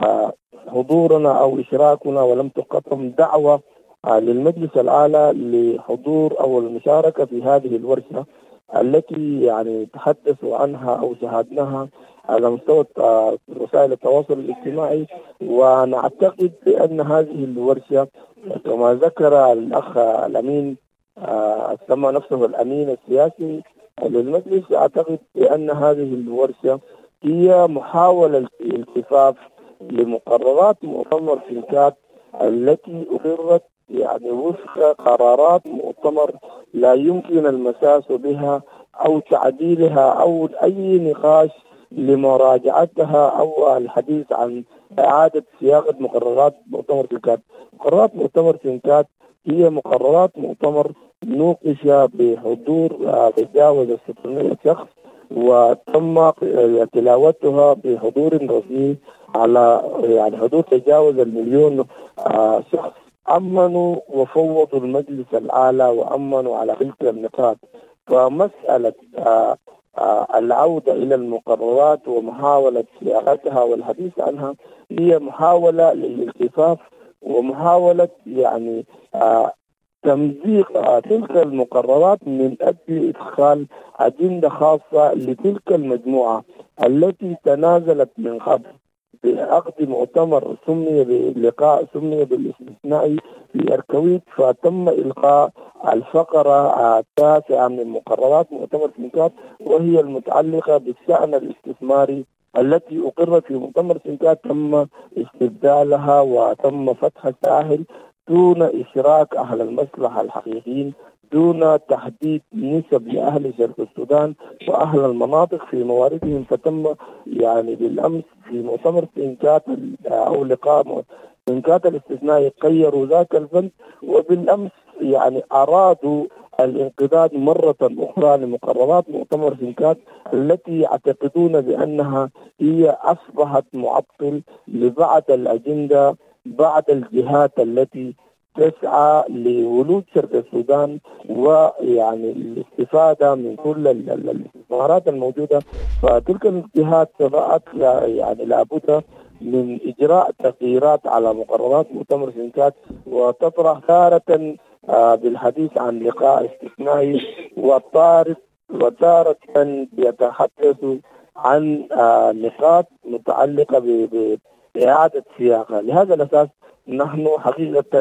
حضورنا أو إشراكنا ولم تقدم دعوة للمجلس الأعلى لحضور أو المشاركة في هذه الورشة التي يعني تحدثوا عنها أو شاهدناها على مستوى وسائل التواصل الاجتماعي. ونعتقد بأن هذه الورشة كما ذكر الأخ الأمين آه سمى نفسه الأمين السياسي للمجلس، أعتقد بأن هذه الورشة هي محاولة الالتفاف لمقررات مؤتمر سنكات التي أقرت يعني وفق قرارات مؤتمر لا يمكن المساس بها أو تعديلها أو أي نقاش لمراجعتها أو الحديث عن إعادة صياغة مقررات مؤتمر سنكات. مقررات مؤتمر سنكات هي مقررات مؤتمر نوقش بحضور تجاوز ستمائة شخص وتم تلاوتها بحضور رسمي على يعني حضور تجاوز المليون شخص. أمنوا وفوضوا المجلس الأعلى وأمنوا على تلك النقاط. فمسألة العودة إلى المقررات ومحاولة صياغتها والحديث عنها هي محاولة للالتفاف ومحاولة يعني آه تمزيق آه تلك المقررات من أجل إدخال أجندة خاصة لتلك المجموعة التي تنازلت من قبل بعقد مؤتمر سمي بلقاء سمي بالاستثنائي في أركويت، فتم إلقاء الفقرة التاسعة من مقررات مؤتمر سنكات وهي المتعلقة بالشأن الاستثماري التي أقرت في مؤتمر سنكات. تم استبدالها وتم فتح الساحل دون إشراك أهل المصلحة الحقيقيين، دون تحديد نسب لأهل شرق السودان وأهل المناطق في مواردهم. فتم يعني بالأمس في مؤتمر سنكات أو لقاء سنكات الاستثنائي غيروا ذاك البند، وبالأمس يعني أرادوا الانقضاض مرة أخرى لمقررات مؤتمر سنكات التي يعتقدون بأنها هي أصبحت معطل لبعض الأجندة بعض الجهات التي تسعى لولوج شرق السودان ويعني الاستفادة من كل الاستثمارات الموجودة. فتلك الجهات رأت يعني لابد من إجراء تغييرات على مقررات مؤتمر سنكات وتطرح تارة بالحديث عن لقاء استثنائي وطارت وتارة يتحدث عن نقاط متعلقة بإعادة صياغة. لهذا الأساس نحن حقيقة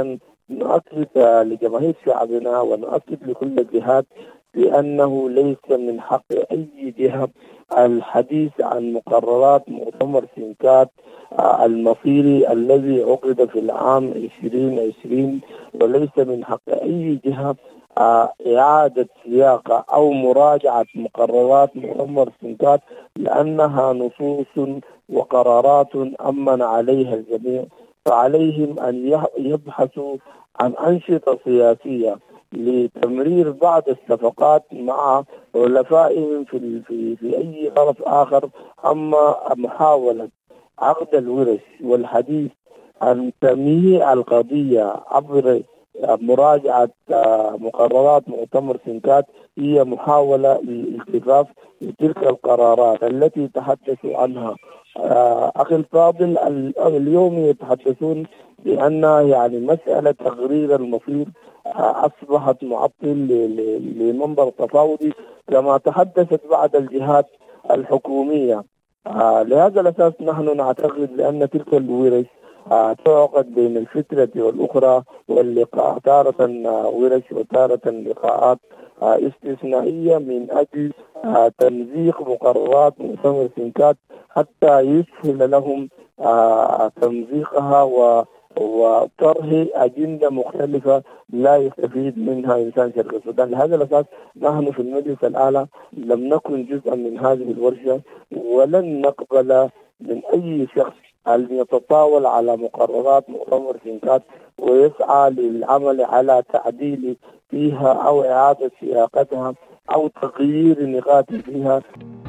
نؤكد لجماهير شعبنا ونؤكد لكل الجهات بأنه ليس من حق أي جهة الحديث عن مقررات مؤتمر سنكات المصيري الذي عقد في العام عشرين عشرين، وليس من حق أي جهة إعادة سياقة أو مراجعة مقررات مؤتمر سنكات، لأنها نصوص وقرارات أمن عليها الجميع. فعليهم أن يبحثوا عن أنشطة سياسية لتمرير بعض الصفقات مع حلفائهم في في في أي طرف آخر. أما محاولة عقد الورش والحديث عن تمييع القضية عبر مراجعة مقررات مؤتمر سنكات هي محاولة للالتفاف بتلك القرارات التي تحدثوا عنها. أخي الفاضل، اليوم يتحدثون بأن يعني مسألة تغرير المصير أصبحت معطل لمنبر تفاوضي كما تحدثت بعض الجهات الحكومية. لهذا الأساس نحن نعتقد بأن تلك الورش تعقد بين الفترة والأخرى، واللقاء تارة ورش وتارة لقاءات استثنائية من أجل تمزيق مقررات مؤتمر سنكات حتى يسهل لهم تمزيقها وطرح أجندة مختلفة لا يستفيد منها إنسان شرق السودان. لهذا الأساس نحن في المجلس الأعلى لم نكن جزءا من هذه الورشة، ولن نقبل من أي شخص أن يتطاول على مقررات مؤتمر سنكات ويسعى للعمل على تعديل فيها أو إعادة سياقتها أو تغيير نقاط فيها.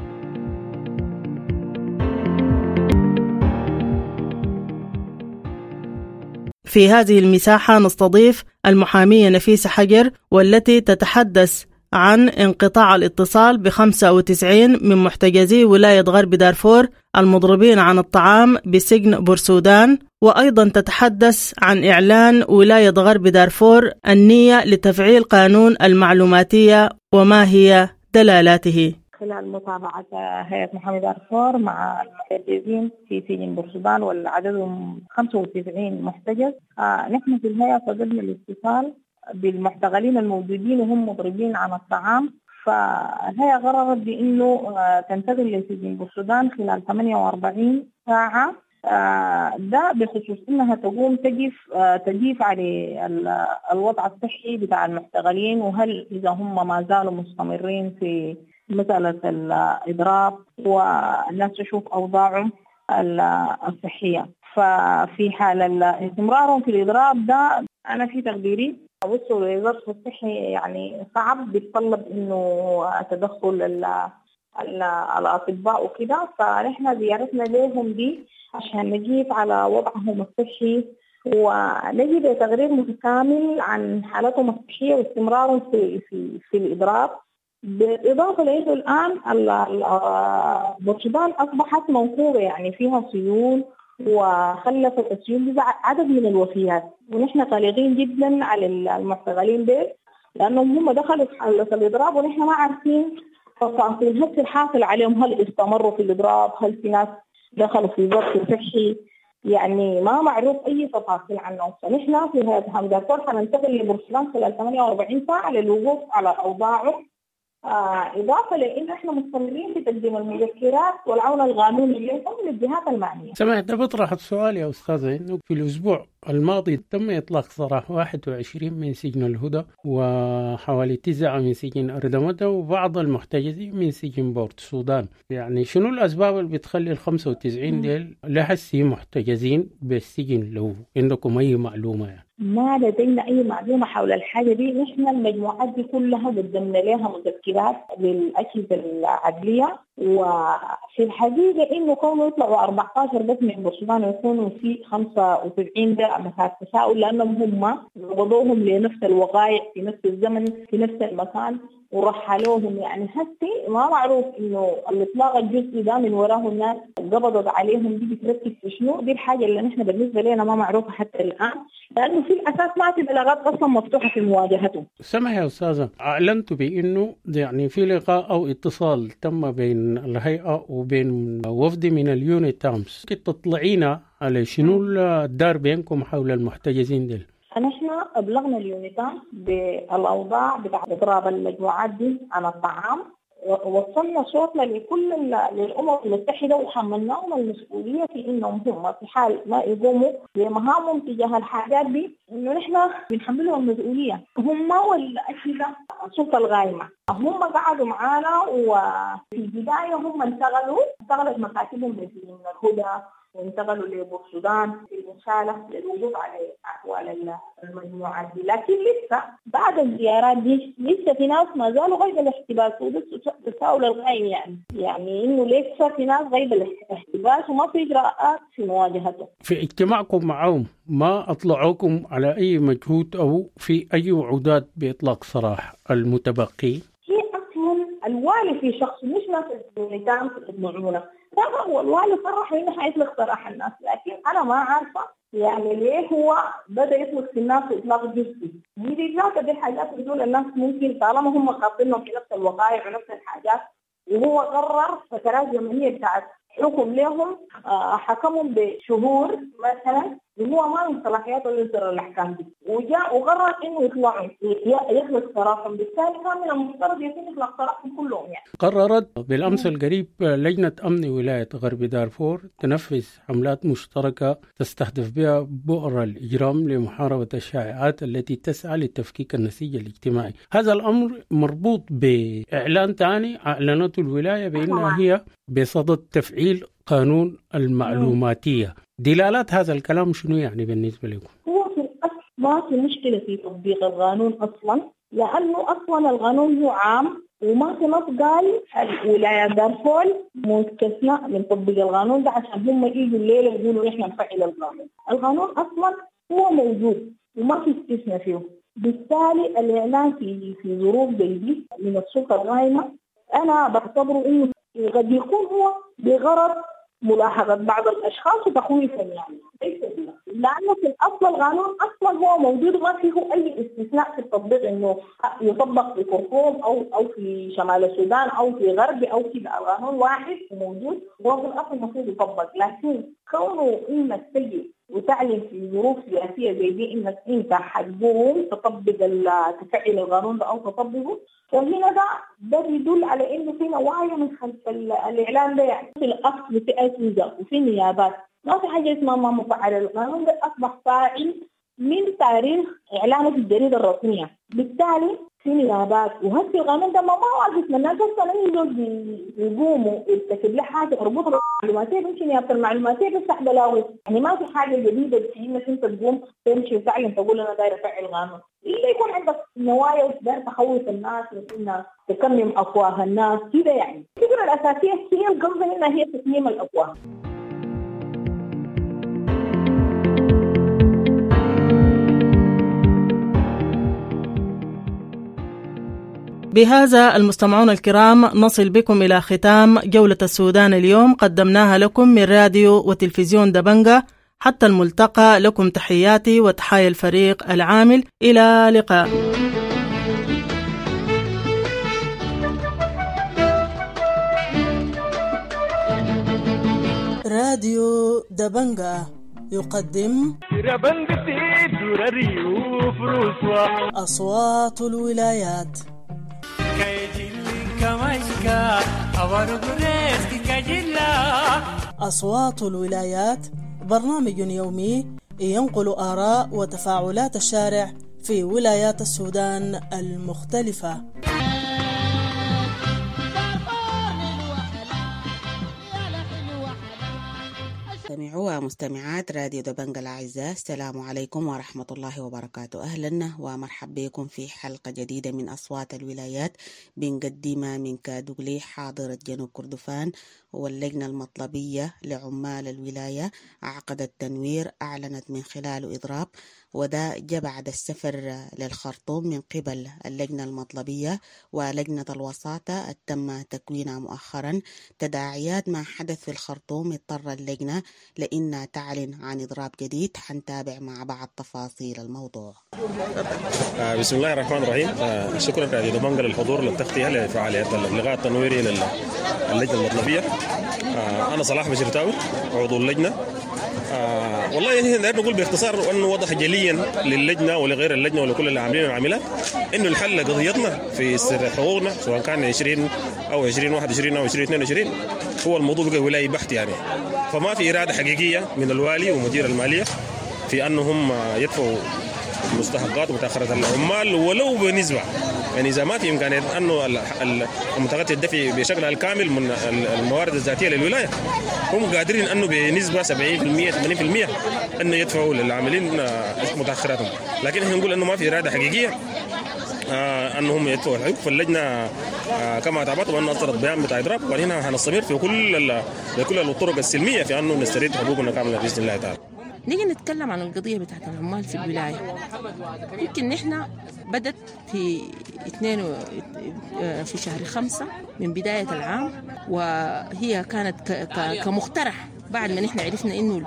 في هذه المساحة نستضيف المحامية نفيسة حجر، والتي تتحدث عن انقطاع الاتصال ب خمسة وتسعين من محتجزي ولاية غرب دارفور المضربين عن الطعام بسجن بورسودان، وأيضا تتحدث عن إعلان ولاية غرب دارفور النية لتفعيل قانون المعلوماتية وما هي دلالاته. خلال متابعة هيئة محامي دارفور مع المحتجزين في سجن بورسودان والعددهم خمسة وتسعين محتجز، آه نحن في الهيئة فقدنا الاتصال بالمحتغلين الموجودين وهم مضربين عن الطعام، فالهيئة قررت بأنه آه تنتقل لسجن بورسودان خلال ثمانية وأربعين ساعة، آه ده بخصوص أنها تقوم تجيف آه تجيف على الوضع الصحي بتاع المحتغلين، وهل إذا هم ما زالوا مستمرين في مسألة الإضراب والناس تشوف أوضاعهم الصحية. ففي حال استمرارهم في الإضراب ده أنا في تقديري وصلوا للظرف الصحي يعني صعب، بيتطلب إنه تدخل الأطباء وكده، فنحن زيارتنا لهم دي عشان نجيب على وضعهم الصحي ونجد تقرير متكامل عن حالتهم الصحية واستمرارهم في في في الإضراب. بالإضافة لأنه الآن بورسودان أصبحت منقوبة يعني فيها سيول، وخلفت السيول عدد من الوفيات، ونحن قلقين جدا على المحتغلين دول لأنهم هم دخلوا في حالة الإضراب ونحن ما عارفين تفاصيل هل الحاصل عليهم، هل استمروا في الإضراب، هل في ناس دخلوا في ظرف صحي، يعني ما معروف أي تفاصيل عنهم. فنحن في هذا الدكتور حننتقل لبورسودان خلال ثمانية وأربعين ساعة للوقوف على أوضاعهم، آه إضافة لأن إحنا مستمرين في تقديم المذكرات والعون القانوني لهم للجهات المعنية. سمعت ده بطرح السؤال يا أستاذة، إنه في الأسبوع الماضي تم إطلاق سراح واحد وعشرين من سجن الهدى وحوالي تسعة من سجن أردمدة وبعض المحتجزين من سجن بورت السودان. يعني شنو الأسباب اللي بتخلي الخمسة وتسعين ديل لحسي محتجزين بالسجن؟ لو عندكم أي معلومة يعني. ما لدينا أي معلومة حول الحاجة دي. نحن المجموعات دي كلها قدمنا لها مذكرات للأجهزة العدلية، وفي الحقيقة إنه كانوا يطلعوا أربعة عشر بس من بورسودان ويكونوا في خمسة وسبعين ده مساحة تساؤل، لأنهم هم ربطوهم لنفس الوقائع في نفس الزمن في نفس المكان ورحلوهم. يعني هسي ما معروف إنه الإطلاق الجزئي ده من وراه الناس قبضت عليهم دي بتركز في شنو. دي الحاجة اللي نحن بالنسبة لنا ما معروفة حتى الآن، لأنه في الأساس ما في بلاغات أصلا مفتوحة في مواجهتهم. سمح يا أستاذة، أعلنت بأنه يعني في لقاء أو اتصال تم بين الهيئة وبين وفد من اليونت تامس، كنت تطلعينا على شنو الدار بينكم حول المحتجزين دل؟ فنحن أبلغنا اليونيتام بالأوضاع بتاع إضراب المجموعات دي عن الطعام، ووصلنا صوتنا لكل للأمم المتحدة وحملناهم المسؤولية في إنهم هم في حال ما يقوموا بمهامهم تجاه الحاجات دي إنه نحن بنحملهم المسؤولية. هم والأجهزة السلطة الغائمة هم قعدوا معانا، وفي البداية هم انتقلوا انتقلت مكاتبهم من الهدى وانتقلوا لبور السودان في المشالة للوقوف على أحوال المجموعات دي. لكن لسه بعد الزيارات دي لسه في ناس ما زالوا غير الاحتباس، ولسه تساؤل الغايم يعني يعني إنه لسه في ناس غير الاحتباس وما في إجراءات في مواجهته. في اجتماعكم معهم ما أطلعوكم على أي مجهود أو في أي وعودات بإطلاق سراح المتبقي؟ هي أصلا الوالي في شخص مش ناس اليونيتام يطلعونا، هو الوالي صرح إنه حيطلق سراح الناس، لكن أنا ما عارفة يعني ليه هو بدأ يطلق في الناس إطلاق جزئي. دي ذات دي حاجات بتقول الناس ممكن طالما هم خاطرينهم في نفس الوقائع ونفس الحاجات، وهو قرر فترات زمنية بتاعت حكم لهم حكمهم بشهور مثلا، وهو ما من صلاحياته يصدر الأحكام دي، وجاء وقرر إنه يطلعوا يخلق سراحهم، بالتالي كان من المفترض يتم إخلاق سراحهم كلهم يعني. قررت بالأمس القريب لجنة أمن ولاية غرب دارفور تنفذ حملات مشتركة تستهدف بها بؤر الإجرام لمحاربة الشائعات التي تسعى لتفكيك النسيج الاجتماعي. هذا الأمر مربوط بإعلان ثاني أعلنته الولاية بأنها هي بصدد تفعيل قانون المعلوماتية. دلالات هذا الكلام شنو يعني بالنسبة لكم؟ هو في الأصل ما في مشكلة في تطبيق القانون أصلا، لأنه أصلا القانون هو عام وما في نص قال الولاية دارفور مستثنى من تطبيق القانون ده عشان هم يجوا الليلة يقولوا إحنا نفعل القانون. القانون أصلا هو موجود وما في استثناء فيه، بالتالي الإعلان في في ظروف زي دي من السلطة الغائمة أنا بعتبره إنه قد يكون هو بغرض ملاحظة بعض الأشخاص وتخويفا يعني، لأنه في الأصل القانون أصلا هو موجود وما فيه أي استثناء في التطبيق إنه يطبق في خرطوم أو أو في شمال السودان أو في غرب أو كذا. القانون واحد موجود وهو في الأصل المفروض يطبق، لكن كونه إنك تجي وتعلن في ظروف سياسية زي دي إنك أنت حتقوم تطبق تفعيل القانون ده أو تطبقه، وهنا ده ده بيدل على إنه في نوايا من خلف الإعلان ده يعني. في الأصل في أجهزة وفي نيابات ما في حاجة اسمها ما مفعل. القانون ده أصبح فاعل من تاريخ إعلانه في الجريدة الرسمية، بالتالي في نيابات وهذا القانون ده ما ما واقف من الناس أصلا يجوا يقوموا يرتكب له حاجة مربوطة بالمعلوماتية، ممكن نيابة المعلوماتية بس بلاوي يعني ما في حاجة جديدة في إنك أنت تقوم تمشي وتعلن تقول أنا داير أفعل القانون. إلا يكون عندك نوايا داير تخوف الناس وإنها تكمم أفواه الناس كده يعني. الفكرة الأساسية هي القصد إنها هي تكميم الأفواه. بهذا المستمعون الكرام نصل بكم إلى ختام جولة السودان اليوم، قدمناها لكم من راديو وتلفزيون دبنجة. حتى الملتقى، لكم تحياتي وتحايا الفريق العامل، إلى لقاء. راديو دبنجة يقدم أصوات الولايات. أصوات الولايات برنامج يومي ينقل آراء وتفاعلات الشارع في ولايات السودان المختلفة. مستمعوا ومستمعات راديو دبنجة الأعزاء، السلام عليكم ورحمة الله وبركاته. أهلا ومرحبا بكم في حلقة جديدة من أصوات الولايات بنقدمها من كادوغلي حاضرة جنوب كردفان. واللجنة المطلبية لعمال الولاية عقد التنوير أعلنت من خلاله إضراب، وده جاء بعد السفر للخرطوم من قبل اللجنة المطلبية ولجنة الوساطة تم تكوينها مؤخرا. تداعيات ما حدث في الخرطوم اضطر اللجنة لأنها تعلن عن إضراب جديد. حنتابع مع بعض تفاصيل الموضوع. آه بسم الله الرحمن الرحيم. آه شكرا راديو دبنجة للحضور للتغطية لفعاليات اللقاء التنويري للجنة المطلبية. آه أنا صلاح بشير تاوي عضو اللجنة. آه والله نقدر نقول باختصار انه وضح جليا للجنه ولغير اللجنه ولكل اللي عاملين العاملات انه الحل قضيتنا في استرداد حقوقنا سواء كان عشرين او عشرين واحد وعشرين او عشرين اثنين وعشرين هو الموضوع بقى ولاية بحت يعني. فما في اراده حقيقيه من الوالي ومدير الماليه في انهم يدفعوا مستحقات ومتاخرات العمال ولو بنسبه، يعني اذا ما في امكانيه انه المتغطي الدفع بشكلها الكامل من الموارد الذاتيه للولايه هم قادرين انه بنسبه سبعين بالمئة ثمانين بالمئة انه يدفعوا للعاملين متاخراتهم، لكن احنا نقول انه ما في اراده حقيقيه آه انهم يدفعوا الحقوق. فاللجنه آه كما تعبت وان اصدرت بيان بتاع اضراب، وهنا هنستمر في كل بكل الطرق السلميه في انه نسترد حقوقنا كامله باذن الله تعالى. نيجي نتكلم عن القضية بتاعت العمال في الولاية. يمكن نحن بدت في اثنين و... في شهر خمسة من بداية العام، وهي كانت ك... ك... كمقترح بعد ما نحن عرفنا إنه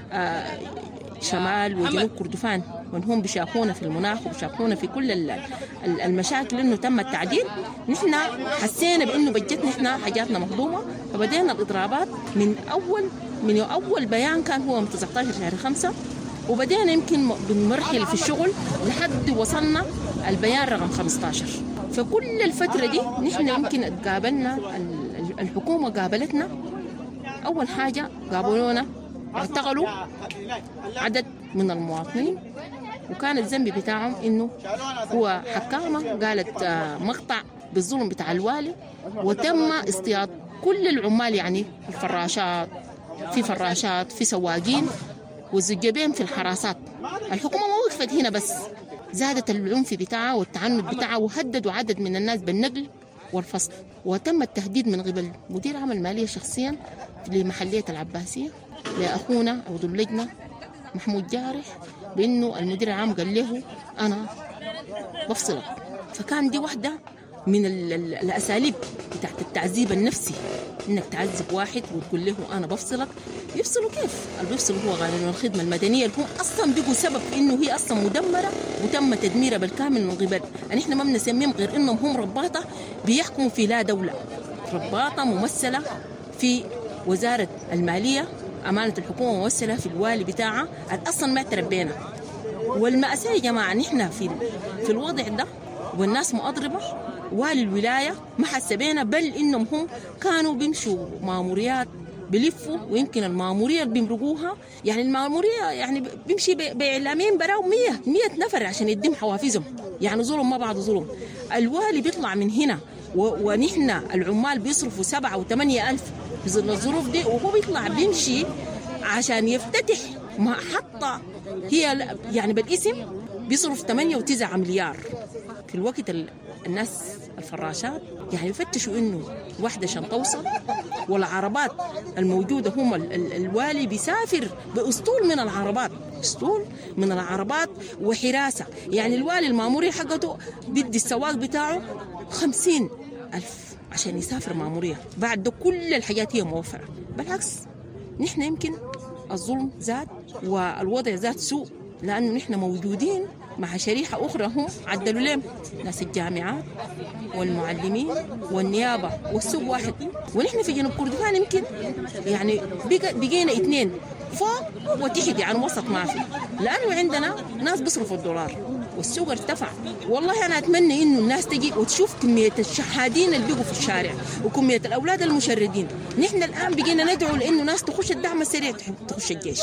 شمال وجنوب كردفان وانهم بيشاقونا في المناخ وبيشاقونا في كل المشاكل انه تم التعديل. نحن حسينا بانه بجتنا احنا حاجاتنا مهضومه، فبدينا الاضرابات من اول من اول بيان كان هو من تسعة عشر شهر خمسة، وبدينا يمكن بنمرحل في الشغل لحد وصلنا البيان رقم خمسة عشر. فكل الفتره دي نحن يمكن قابلنا الحكومه قابلتنا. اول حاجه قابلونا اعتقلوا عدد من المواطنين، وكان الذنب بتاعهم انه هو حكامه قالت مقطع بالظلم بتاع الوالي، وتم اصطياد كل العمال، يعني الفراشات في فراشات في سواقين والزجاجين في الحراسات. الحكومه ما وقفت هنا بس، زادت العنف بتاعها والتعنت بتاعها، وهددوا عدد من الناس بالنقل والفصل، وتم التهديد من قبل مدير عام الماليه شخصيا لمحليه العباسيه لأخونا عضو اللجنة محمود جارح بأنه المدير العام قال له أنا بفصلك. فكان دي واحدة من الأساليب بتاعت التعذيب النفسي، إنك تعذب واحد وتقول له أنا بفصلك. يفصلوا كيف؟ اللي بيفصلوا هو قانون الخدمة المدنية اللي هم أصلا بيقوا سبب إنه هي أصلا مدمرة وتم تدميرها بالكامل من قبل يعني إحنا ما بنسميهم غير إنهم هم رباطة بيحكموا في لا دولة، رباطة ممثلة في وزارة المالية، أمانة الحكومة ممثلة في الوالي بتاعها أصلا ما تربينا. والمأساة يا جماعة نحن في في الوضع ده والناس مؤضربة، والي الولاية ما حسبينا، بل إنهم هم كانوا بيمشوا ماموريات بلفوا، ويمكن المامورية اللي بيمرقوها يعني المامورية يعني بيمشي بإعلامين براو مية مية نفر عشان يدم حوافزهم، يعني ظلم ما بعد ظلم. الوالي بيطلع من هنا ونحن العمال بيصرفوا سبعة وثمانية ألف بظل الظروف دي، وهو بيطلع بيمشي عشان يفتتح محطة هي يعني بالاسم بيصرف ثمانية وتسعة مليار. في الوقت الناس الفراشات يعني يفتشوا انه واحدة عشان توصل، والعربات الموجودة هم الوالي بيسافر بأسطول من العربات، أسطول من العربات وحراسة. يعني الوالي الماموري حقته بدي السواق بتاعه خمسين ألف عشان يسافر مامورية، بعد ده كل الحاجات هي موفرة. بالعكس نحن يمكن الظلم زاد والوضع زاد سوء، لأنه نحن موجودين مع شريحة أخرى هم عدلوا لهم ناس الجامعات والمعلمين والنيابة والسوق واحد، ونحن في جنوب كردفان يمكن يعني بقينا اثنين فوق وتحت، يعني وسط ما في، لأنه عندنا ناس بيصرفوا الدولار والسوق ارتفع. والله أنا أتمنى إنه الناس تجي وتشوف كمية الشحادين اللي بيجوا في الشارع وكمية الأولاد المشردين. نحن الآن بقينا ندعو لإنه ناس تخش الدعم السريع تخش الجيش،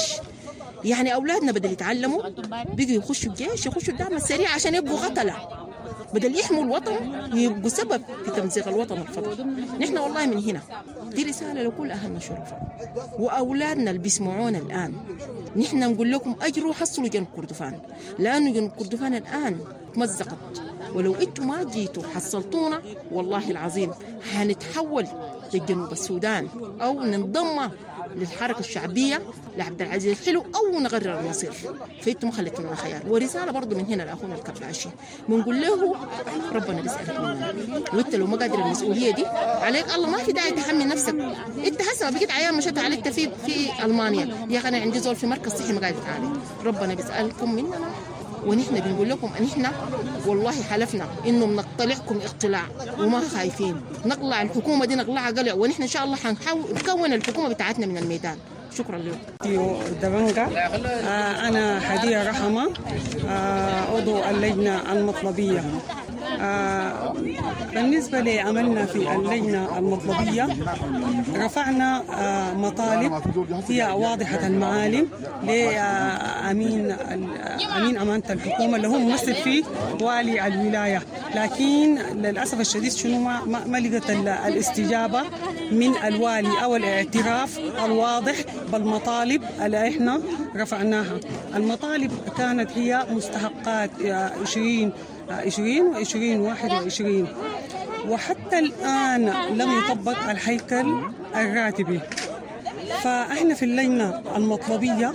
يعني أولادنا بدل يتعلموا بيجوا يخشوا الجيش يخشوا الدعم السريع عشان يبقوا قتلة، بدل يحموا الوطن يبقوا سبب في تمزيق الوطن الفضل. نحن والله من هنا دي رسالة لكل أهلنا شرفاء وأولادنا اللي بيسمعونا الآن، نحن نقول لكم أجروا حصلوا جنوب كردفان، لأنه جنوب كردفان الآن مزقت، ولو أنتم ما جيتوا حصلتونا والله العظيم هنتحول لجنوب السودان أو ننضم للحركة الشعبية لعبد العزيز الحلو أو نغير المصير. فأنتم ما خليتونا خيال. ورسالة برضو من هنا لأخونا الكباشي بنقول له ربنا بيسألك مننا، وأنت لو ما قادر المسؤولية دي عليك الله، ما في داعي تحمل نفسك. أنت حسنا بقيت عيان مشيت عليك في في ألمانيا، يا أخي أنا عندي زول في مركز صحي ما قادر يتعالج. ربنا بيسألكم مننا، ونحن بنقول لكم ان احنا والله حلفنا انه بنقتلعكم اقتلاع وما خايفين، نقلع الحكومه دي نقلعها قلع، ونحن ان شاء الله حنحاول نكون الحكومه بتاعتنا من الميدان، شكرا لكم. دبنجا. آه أنا هدية رحمة، آه عضو اللجنة المطلبية. آه بالنسبة لعملنا في اللجنة المطلبية رفعنا آه مطالب هي واضحة المعالم لأمين أمين أمانة الحكومة اللي هو ممثل فيه والي الولاية، لكن للأسف الشديد شنو ما, ما لقت الاستجابة من الوالي أو الاعتراف الواضح بالمطالب اللي احنا رفعناها. المطالب كانت هي مستحقات عشرين عشرين وعشرين واحد وعشرين، وحتى الآن لم يطبق الهيكل الراتبي. فإحنا في اللجنة المطلبية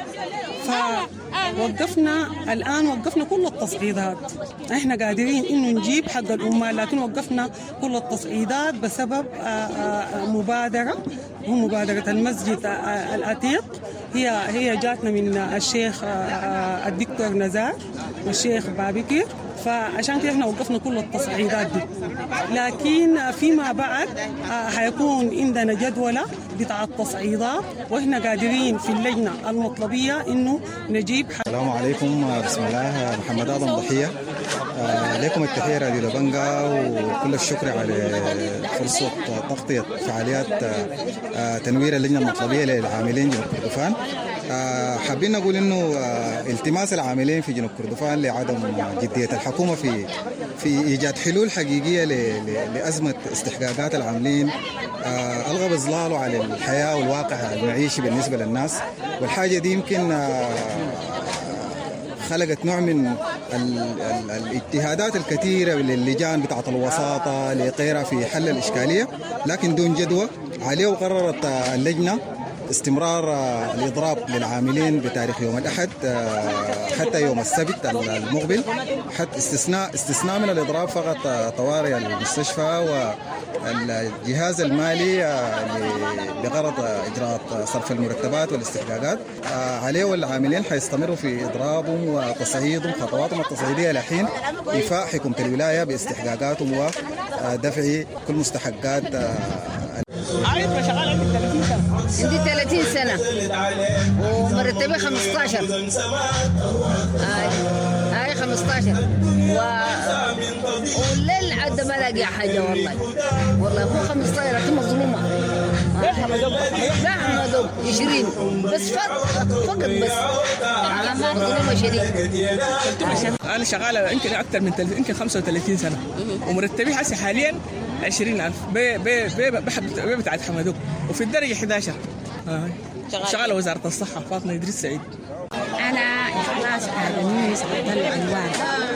فوقفنا الآن وقفنا كل التصعيدات. إحنا قادرين إنه نجيب حق الأمة، لكن وقفنا كل التصعيدات بسبب مبادرة ومبادرة المسجد العتيق. هي هي جاتنا من الشيخ الدكتور نزار والشيخ بابكر، فعشان كده احنا وقفنا كل التصعيدات دي. لكن فيما بعد هيكون عندنا جدولة بتاع التصعيدات، واحنا قادرين في اللجنة المطلبية انه نجيب. السلام عليكم، بسم الله. محمد آدم ضحية، لكم التحية راديو دبنجا، وكل الشكر على فرصة تغطية فعاليات تنوير اللجنة المطلبية للعاملين جنوب كردفان. حابين نقول انه التماس العاملين في جنوب كردفان لعدم جدية الحكومة في في ايجاد حلول حقيقية لأزمة استحقاقات العاملين ألغى بإظلاله على الحياة والواقع المعيشي بالنسبة للناس، والحاجة دي يمكن خلقت نوع من الاجتهادات الكثيرة للجان بتاعة الوساطة لغيرها في حل الإشكالية، لكن دون جدوى عليه. وقررت اللجنة استمرار الإضراب للعاملين بتاريخ يوم الأحد حتى يوم السبت المقبل، حتى استثناء استثناء من الإضراب فقط طوارئ المستشفى والجهاز المالي بغرض إجراء صرف المرتبات والاستحقاقات عليه. والعاملين حيستمروا في إضرابهم وتصعيدهم خطواتهم التصعيدية لحين إيفاء حكومة الولاية باستحقاقاتهم ودفع كل مستحقات. عندي ثلاثين سنة ومرتبي خمسة عشر. هاي هاي خمسة عشر و... والليل عد ما لاقي حاجة والله والله هو خمسة عشر لكن مظلومة. لا مظلوم عشرين بس فقط فقط بس مظلومة شديد. أنا شغالة يمكن أكثر من تل... يمكن خمسة وثلاثين سنة ومرتبي حسي حاليا عشرين ألف بي بي بي بي بتاعت حمدوك وفي الدرجة إحدى عشر. آه. شغالة وزارة الصحة فاطمة إدريس سعيد. أنا إخلاص آدمية عبد الله عنوان،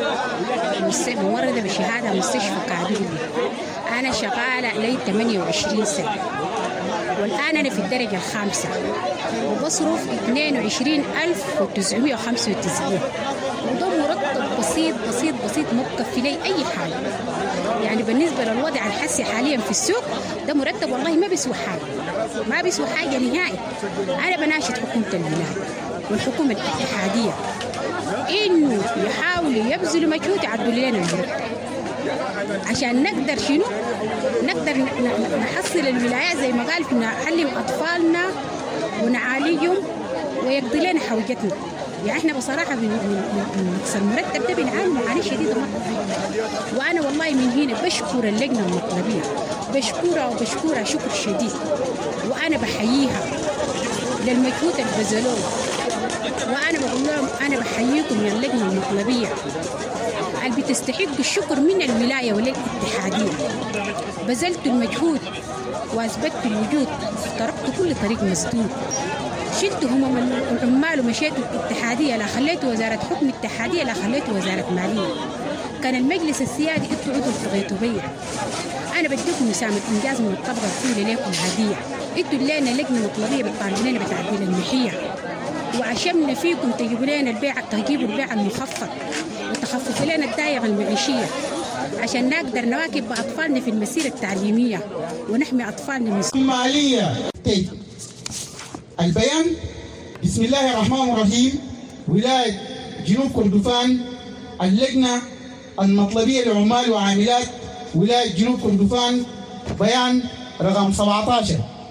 ممرضة بشهادة مستشفى كابيلي. أنا شغالة لي ثمانية وعشرين سنة والآن أنا في الدرجة الخامسة وبصرف اثنين وعشرين ألف وتسعمائة وخمسة وتسعين، وده مرتب بسيط بسيط بسيط مكفي لي أي حاجة. يعني بالنسبة للوضع الحسي حاليا في السوق ده مرتب والله ما بيسوى حاجة، ما بيسوى حاجة نهائي. أنا بناشد حكومة الولاية والحكومة الاتحادية إنه يحاولوا يبذلوا مجهود يعدلوا لنا المرتب عشان نقدر شنو نقدر نحصل الولايات زي ما قال نعلم أطفالنا ونعالجهم ويقضي لنا حوجتنا. يعني احنا بصراحه من نقص المرتب ده بنعاني معاناه شديده مره. وانا والله من هنا بشكر اللجنه المطلبيه، بشكرها وبشكرها شكر شديد، وانا بحييها للمجهود اللي بذلوه. وانا بقول لهم انا بحييكم يا اللجنه المطلبيه اللي بتستحق الشكر من الولايه والاتحاديه. بذلتوا المجهود واثبتوا الوجود وتركتوا كل طريق مسدود. شلتوا همم العمال ومشيتوا الاتحادية، لا خليتوا وزارة حكم اتحادية، لا خليتوا وزارة مالية. كان المجلس السيادي انتوا عضو بغيتوا بيع. أنا بديكم مساهمة إنجاز من الطبقة الأولى لكم هدية. انتوا لنا لجنة مطلبية بتطالبوا لنا بتعديل المحية، وعشمنا فيكم تجيبوا لنا البيع تجيبوا البيع المخفض وتخففوا لنا الدائرة المعيشية عشان نقدر نواكب بأطفالنا في المسيرة التعليمية ونحمي أطفالنا من مالية. البيان: بسم الله الرحمن الرحيم. ولاية جنوب كردفان، اللجنة المطلبية لعمال وعاملات ولاية جنوب كردفان، بيان رقم سبعة عشر.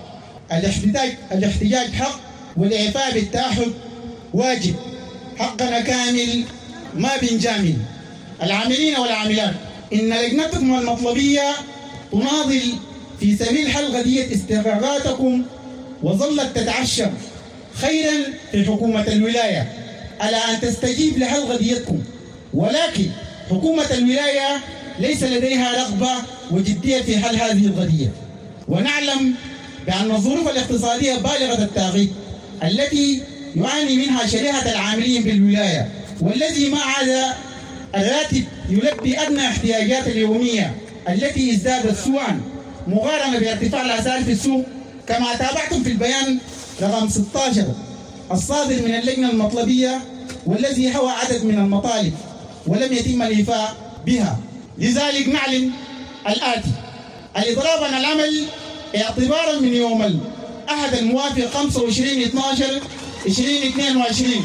الاحتجاج الاحتجاج حق، والإعفاء بالتأحد واجب، حقنا كامل ما بنجامل. العاملين والعاملات، إن لجنتكم المطلبية تناضل في سبيل حل قضية استحقاقاتكم، وظلت تتعشر خيرا في حكومة الولاية على أن تستجيب لحل قضيتكم، ولكن حكومة الولاية ليس لديها رغبة وجدية في حل هذه القضية. ونعلم بأن الظروف الاقتصادية بالغة التعقيد التي يعاني منها شريحة العاملين بالولاية، والذي ما عاد الراتب يلبي أدنى احتياجات اليومية التي ازدادت سوءا مقارنة بارتفاع الأسعار في السوق، كما تابعتم في البيان رقم ستة عشر الصادر من اللجنة المطلبية، والذي حوى عدد من المطالب ولم يتم الإيفاء بها. لذلك نعلن الآتي: الإضراب عن العمل اعتبارا من يوم الأحد الموافق خمسة وعشرين اثناشر ألفين واثنين وعشرين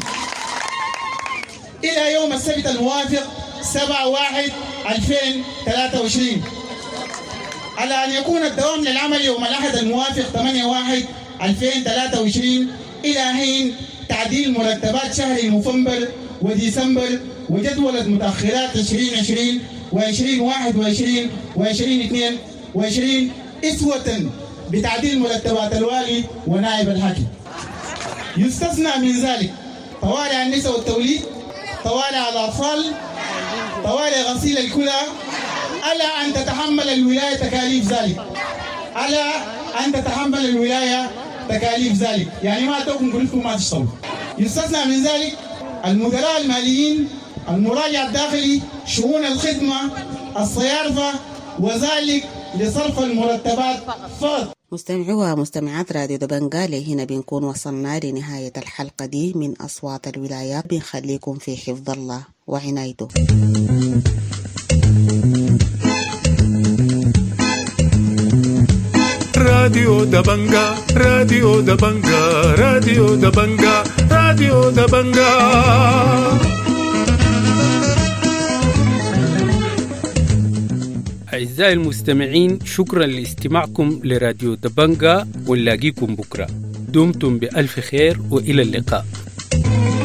إلى يوم السبت الموافق سبعة واحد ألفين وثلاثة وعشرين، على أن يكون الدوام للعمل يوم الأحد الموافق ثمانية واحد ألفين وثلاثة وعشرين إلى حين تعديل مرتبات شهر نوفمبر وديسمبر وجدولة متأخرات عشرين عشرين وعشرين واحد وعشرين وعشرين اثنين وعشرين إسوة بتعديل مرتبات الوالي ونائب الحاكم. يستثنى من ذلك طوارئ النساء والتوليد، طوارئ الأطفال، طوارئ غسيل الكلى، على أن تتحمل الولاية تكاليف ذلك، على أن تتحمل الولاية تكاليف ذلك، يعني ما تكون كلكم ما تشتغلوا. يستثنى من ذلك المدراء الماليين، المراجع الداخلي، شؤون الخدمة، الصيارفة، وذلك لصرف المرتبات فقط. مستمعوا ومستمعات راديو دبنغالي، هنا بنكون وصلنا لنهاية الحلقة دي من أصوات الولايات. بنخليكم في حفظ الله وعنايته. راديو دبنغا راديو دبنغا راديو دبنغا راديو دبنغا. أعزائي المستمعين، شكرا لاستماعكم لراديو دبنغا، ونلاقيكم بكرة. دمتم بألف خير وإلى اللقاء.